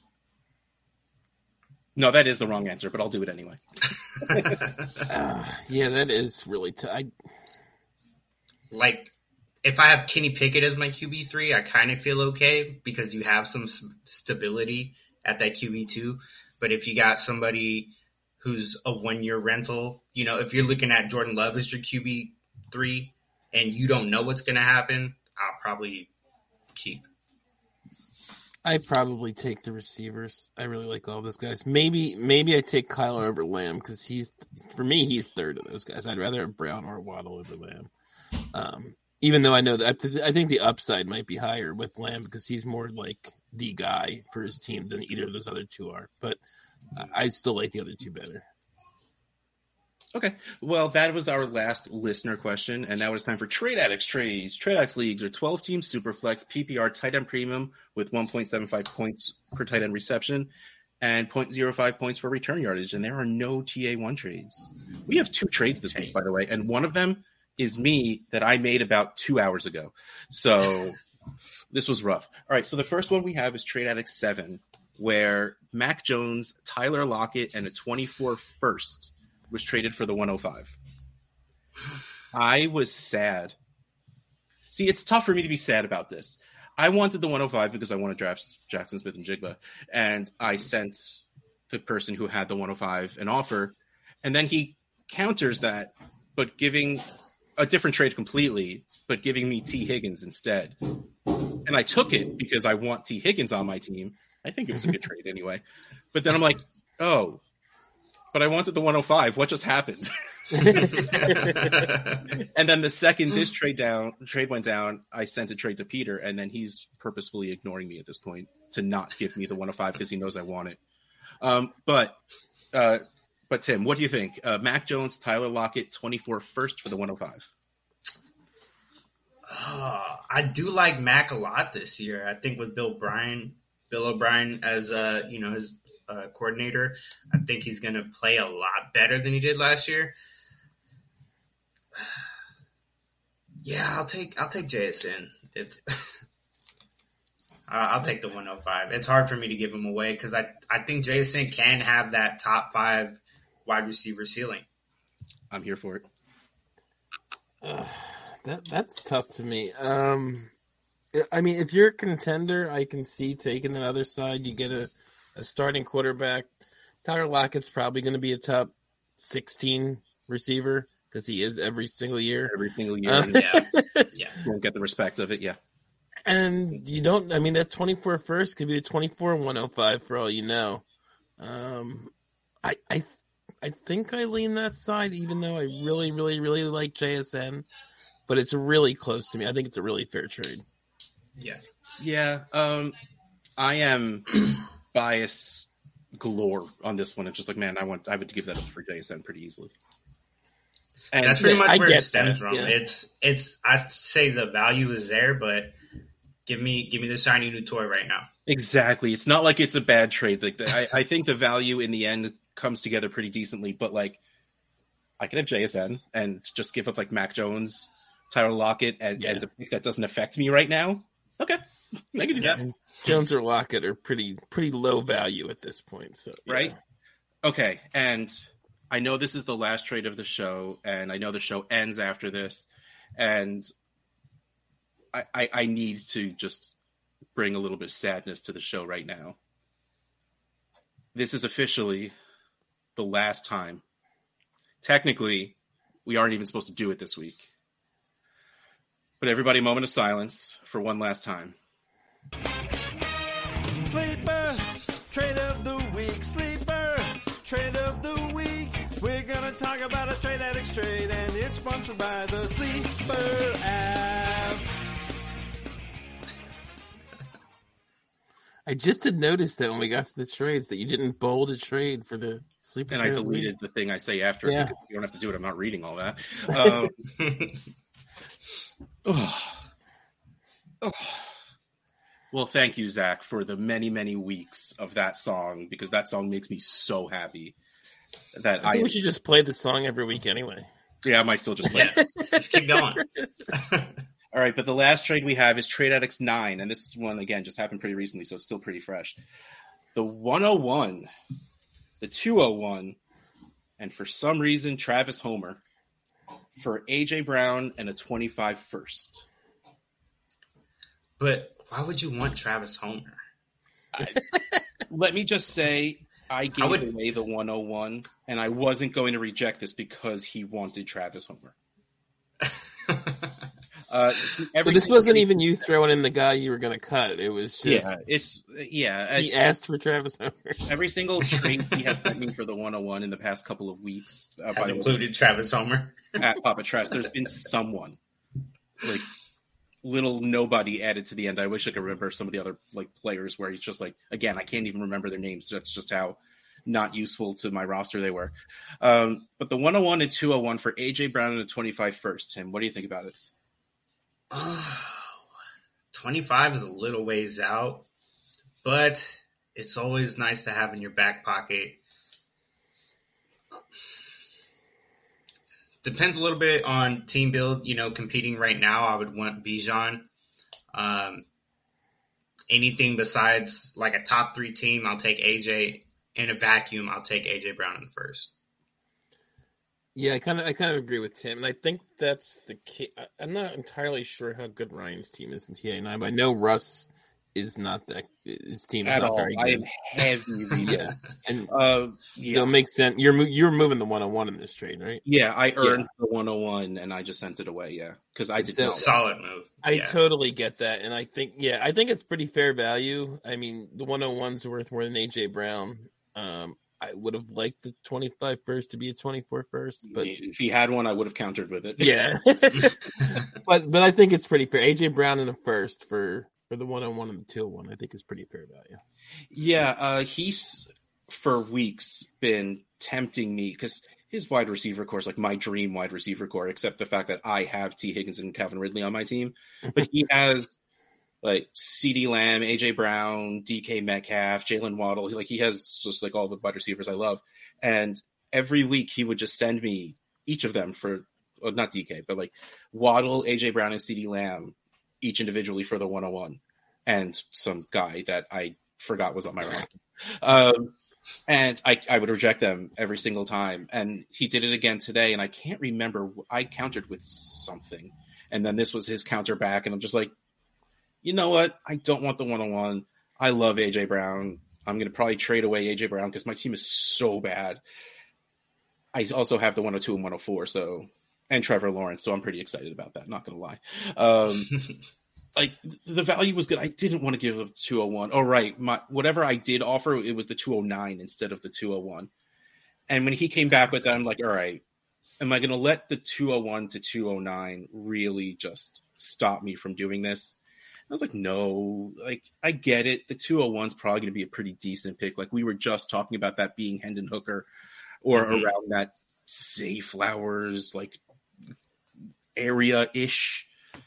No, that is the wrong answer, but I'll do it anyway. uh, yeah, that is really tough. I... Like, if I have Kenny Pickett as my Q B three, I kind of feel okay because you have some stability at that Q B two. But if you got somebody who's a one-year rental, you know, if you're looking at Jordan Love as your Q B three and you don't know what's going to happen, I'll probably keep. I probably take the receivers. I really like all those guys. Maybe maybe I take Kyler over Lamb because he's, for me, he's third of those guys. I'd rather have Brown or Waddle over Lamb. Um, even though I know that I think the upside might be higher with Lamb because he's more like the guy for his team than either of those other two are. But I still like the other two better. Okay. Well, that was our last listener question, and now it's time for Trade Addicts trades. Trade Addicts leagues are twelve-team Superflex P P R tight end premium with one point seven five points per tight end reception and zero point zero five points for return yardage, and there are no T A one trades. We have two trades this week, by the way, and one of them is me that I made about two hours ago. So this was rough. All right, so the first one we have is Trade Addicts seven, where Mac Jones, Tyler Lockett, and a twenty-four first was traded for the one oh five. I was sad. See, it's tough for me to be sad about this. I wanted the one oh five because I want to draft Jackson Smith and Jigba, and I sent the person who had the one oh five an offer, and then he counters that, but giving a different trade completely, but giving me T. Higgins instead. And I took it because I want T. Higgins on my team. I think it was a good trade anyway. But then I'm like, oh, but I wanted the one oh five. What just happened? And then the second this trade down trade went down, I sent a trade to Peter, and then he's purposefully ignoring me at this point to not give me the one oh five because he knows I want it. Um, but uh, but Tim, what do you think? Uh, Mac Jones, Tyler Lockett, twenty-four first for the one oh five. Oh, I do like Mac a lot this year. I think with Bill O'Brien, Bill O'Brien as uh, you know his uh, coordinator, I think he's going to play a lot better than he did last year. Yeah, I'll take I'll take J S N. It's I'll take the one oh five. It's hard for me to give him away because I I think J S N can have that top five wide receiver ceiling. I'm here for it. Uh, that that's tough to me. Um, I mean, if you're a contender, I can see taking the other side. You get a, a starting quarterback. Tyler Lockett's probably going to be a top sixteen receiver because he is every single year. Every single year. Uh, yeah. Yeah. You won't get the respect of it, yeah. And you don't, I mean, that twenty-four first could be the twenty-four one oh five for all you know. Um, I, I, I think I lean that side, even though I really, really, really like J S N, but it's really close to me. I think it's a really fair trade. Yeah. Yeah. Um, I am bias galore on this one. It's just like, man, I want, I would give that up for J S N pretty easily. And that's pretty much I where it get stems that, from. yeah. It's, it's, I say the value is there, but give me, give me the shiny new toy right now. Exactly. It's not like it's a bad trade. Like I, I think the value in the end comes together pretty decently, but like I could have J S N and just give up like Mac Jones, Tyler Lockett, and, Yeah. and a pick that doesn't affect me right now. Okay. I can do that. And Jones or Lockett are pretty, pretty low value at this point. So, yeah. Right? Okay. And I know this is the last trade of the show, and I know the show ends after this, and I, I, I need to just bring a little bit of sadness to the show right now. This is officially the last time. Technically, we aren't even supposed to do it this week. But everybody, moment of silence for one last time. Sleeper, trade of the week. Sleeper, trade of the week. We're going to talk about a Trade Addicts trade, and it's sponsored by the Sleeper app. I just had noticed that when we got to the trades that you didn't bold a trade for the Sleeper And trade I of the week. deleted the thing I say after it Yeah. because you don't have to do it. I'm not reading all that. Um, oh. Oh. Well, thank you, Zach, for the many, many weeks of that song, because that song makes me so happy that I I, think we should just play the song every week anyway. yeah, I might still just play it. Let's keep going. All right, but the last trade we have is Trade Addicts nine, and this is one, again, just happened pretty recently, so it's still pretty fresh. The one oh one, the two oh one, and for some reason, Travis Homer for A J Brown and a twenty-five first. But why would you want Travis Homer? Let me just say, I gave I would- away the one oh one, and I wasn't going to reject this because he wanted Travis Homer. Uh, So every this single wasn't week- even you throwing in the guy you were going to cut. It was just Yeah, it's yeah. he uh, asked for Travis Homer. Every single trade he has sent me for the one oh one in the past couple of weeks, uh, by Has the way, included Travis Homer. at Papa Tress, there's been someone like little nobody added to the end. I wish I could remember some of the other like players where he's just like, again, I can't even remember their names. That's just how not useful to my roster they were. Um, but the one oh one and two oh one for A J Brown and a twenty-five first. Tim, what do you think about it? Oh, twenty-five is a little ways out, but it's always nice to have in your back pocket. Depends a little bit on team build. You know, competing right now, I would want Bijan. Um, anything besides like a top three team, I'll take A J. In a vacuum, I'll take A J Brown in the first. Yeah, I kind of I kind of agree with Tim, and I think that's the key. I- I'm not entirely sure how good Ryan's team is in T A nine, but I know Russ is not that. His team is At not all. very I good. am heavy reading. Yeah, and Uh, yeah. so it makes sense. You're mo- you're moving the one on one in this trade, right? yeah, I earned the one oh one and I just sent it away. Yeah, because I did So- not. Solid move. I Yeah. totally get that, and I think yeah, I think it's pretty fair value. I mean, the one oh ones are worth more than A J Brown. Um, I would have liked the twenty-five first to be a twenty-four first, but If he had one, I would have countered with it. yeah, but but I think it's pretty fair. A J Brown in a first for for the one oh one and the two oh one, I think is pretty fair value. Yeah, uh, he's for weeks been tempting me because his wide receiver core is like my dream wide receiver core, except the fact that I have T. Higgins and Calvin Ridley on my team. But he has like CeeDee Lamb, A J Brown, D K Metcalf, Jalen Waddle. He, like he has just like all the wide receivers I love. And every week he would just send me each of them for, well, not D K, but like Waddle, A J Brown, and CeeDee Lamb, each individually for the one oh one. And some guy that I forgot was on my roster. Um, and I, I would reject them every single time. And he did it again today. And I can't remember. I countered with something. And then this was his counter back. And I'm just like, you know what? I don't want the one oh one. I love A J Brown. I'm going to probably trade away A J Brown because my team is so bad. I also have the one oh two and one oh four. So, and Trevor Lawrence. So I'm pretty excited about that. Not going to lie. Um, like the value was good. I didn't want to give up the two oh one. Oh, right. My, whatever I did offer, it was the two oh nine instead of the two oh one. And when he came back with that, I'm like, all right, am I going to let the two oh one to two oh nine really just stop me from doing this? I was like, no, like I get it. The two oh one is probably going to be a pretty decent pick. Like we were just talking about that being Hendon Hooker or Mhm. around that Zay Flowers, like area-ish.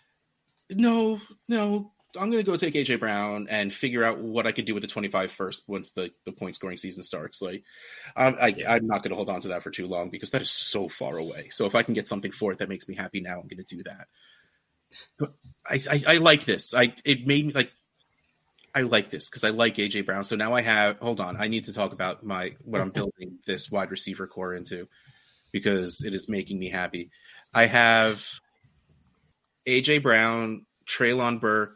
No, no, I'm going to go take A J Brown and figure out what I could do with the twenty-five first once the, the point scoring season starts. Like, I'm, I, Yeah. I'm not going to hold on to that for too long because that is so far away. So if I can get something for it that makes me happy now, I'm going to do that. But I, I, I like this. I it made me like I like this because I like A J Brown. So now I have. Hold on, I need to talk about my what I'm building this wide receiver core into because it is making me happy. I have A J Brown, Treylon Burks,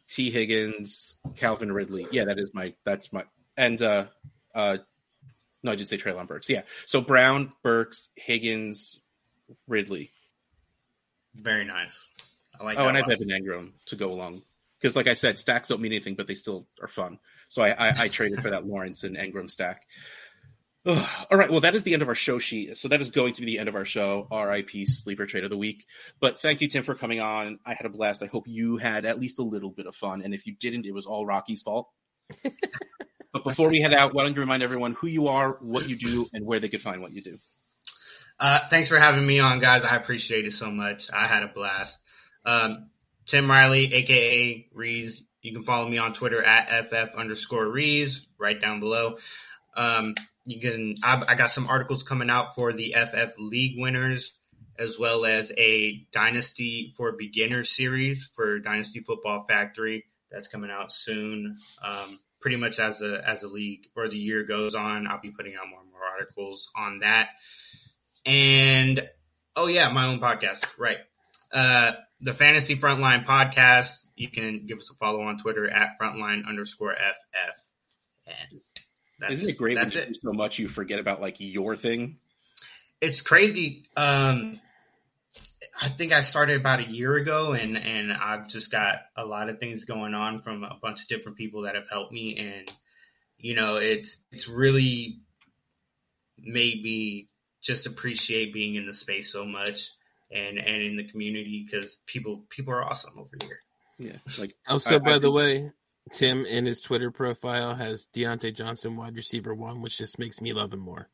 T. Higgins, Calvin Ridley. Yeah, that is my, that's my, and, uh, uh, no, I did say Treylon Burks. Yeah. So Brown, Burks, Higgins, Ridley. Very nice. I like oh, that. and one. I've Evan Engram to go along. Because, like I said, stacks don't mean anything, but they still are fun. So I, I, I traded for that Lawrence and Engram stack. Ugh. All right, well, that is the end of our show sheet. So that is going to be the end of our show, R I P Sleeper Trade of the Week. But thank you, Tim, for coming on. I had a blast. I hope you had at least a little bit of fun. And if you didn't, it was all Rocky's fault. But before we head out, why don't you remind everyone who you are, what you do, and where they could find what you do. Uh, thanks for having me on, guys. I appreciate it so much. I had a blast. Um, Tim Riley, a k a. Rees. You can follow me on Twitter at ff underscore Rees, right down below. Um, you can. I, I got some articles coming out for the F F League winners, as well as a Dynasty for Beginners series for Dynasty Football Factory that's coming out soon. Um, pretty much as a as a league or the year goes on, I'll be putting out more and more articles on that. And oh yeah, my own podcast, right? Uh, the Fantasy Frontline podcast. You can give us a follow on Twitter at frontline underscore ff. And that's, isn't it great when that's you it. do so much you forget about like your thing? It's crazy. Um, I think I started about a year ago, and, and I've just got a lot of things going on from a bunch of different people that have helped me. And, you know, it's it's really made me just appreciate being in the space so much and, and in the community because people people are awesome over here. Yeah. Like Also, I, by I, the way, Tim in his Twitter profile has Deontay Johnson, wide receiver one, which just makes me love him more.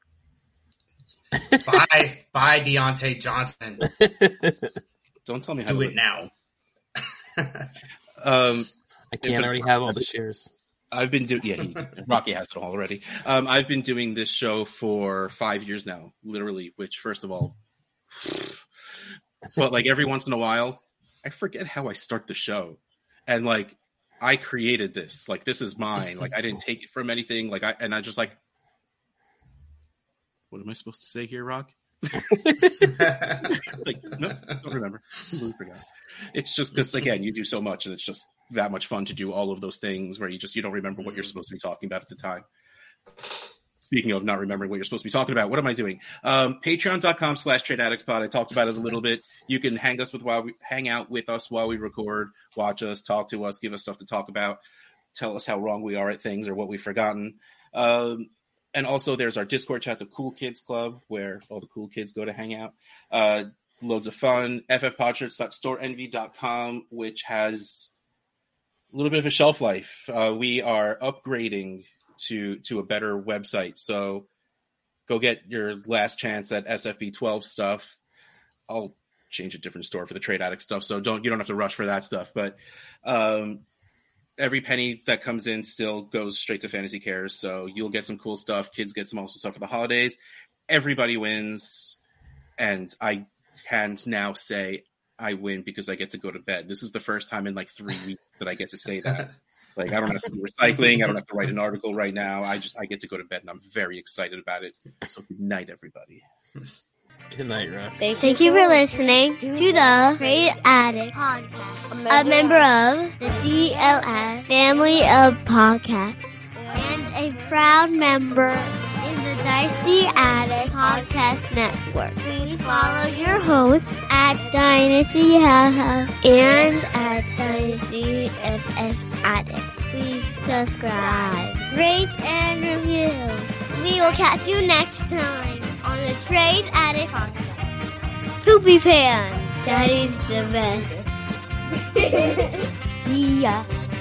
Bye, bye, Deontay Johnson. don't tell me how Do to it now. um, I can't already have all the shares. I've been doing, yeah, he, Rocky has it all already. Um, I've been doing this show for five years now, literally, which, first of all, but like every once in a while, I forget how I start the show. And like, I created this, like, this is mine. Like, I didn't take it from anything. Like, I, and I just like, what am I supposed to say here, Rock? Like, no, don't remember. Completely forgot. It's just because, again, you do so much, and it's just that much fun to do all of those things where you just you don't remember what you're supposed to be talking about at the time. Speaking of not remembering what you're supposed to be talking about, what am I doing? Um, Patreon.com slash Trade Addicts Pod. I talked about it a little bit. You can hang us with while we hang out with us while we record, watch us, talk to us, give us stuff to talk about, tell us how wrong we are at things or what we've forgotten. Um, And also there's our Discord chat, the Cool Kids Club, where all the cool kids go to hang out. Uh, loads of fun. f f podshirts dot store envy dot com, which has a little bit of a shelf life. Uh, we are upgrading to to a better website. So go get your last chance at S F B twelve stuff. I'll change a different store for the Trade Addict stuff. So don't you don't have to rush for that stuff. But um every penny that comes in still goes straight to Fantasy Cares. So you'll get some cool stuff. Kids get some awesome stuff for the holidays. Everybody wins. And I can now say I win because I get to go to bed. This is the first time in like three weeks that I get to say that. Like, I don't have to do recycling. I don't have to write an article right now. I just, I get to go to bed and I'm very excited about it. So good night, everybody. Good night, Russ. Thank, Thank you for listening to the Trade Addict Podcast, a member of the D L F family of podcasts, and a proud member in the Dynasty Addict Podcast Network. Please follow your hosts at Dynasty Addict and at Dynasty F F Addict. Please subscribe, rate, and review. We will catch you next time on the Trade Addict Podcast. Poopy Pan, Daddy's the best. Yeah.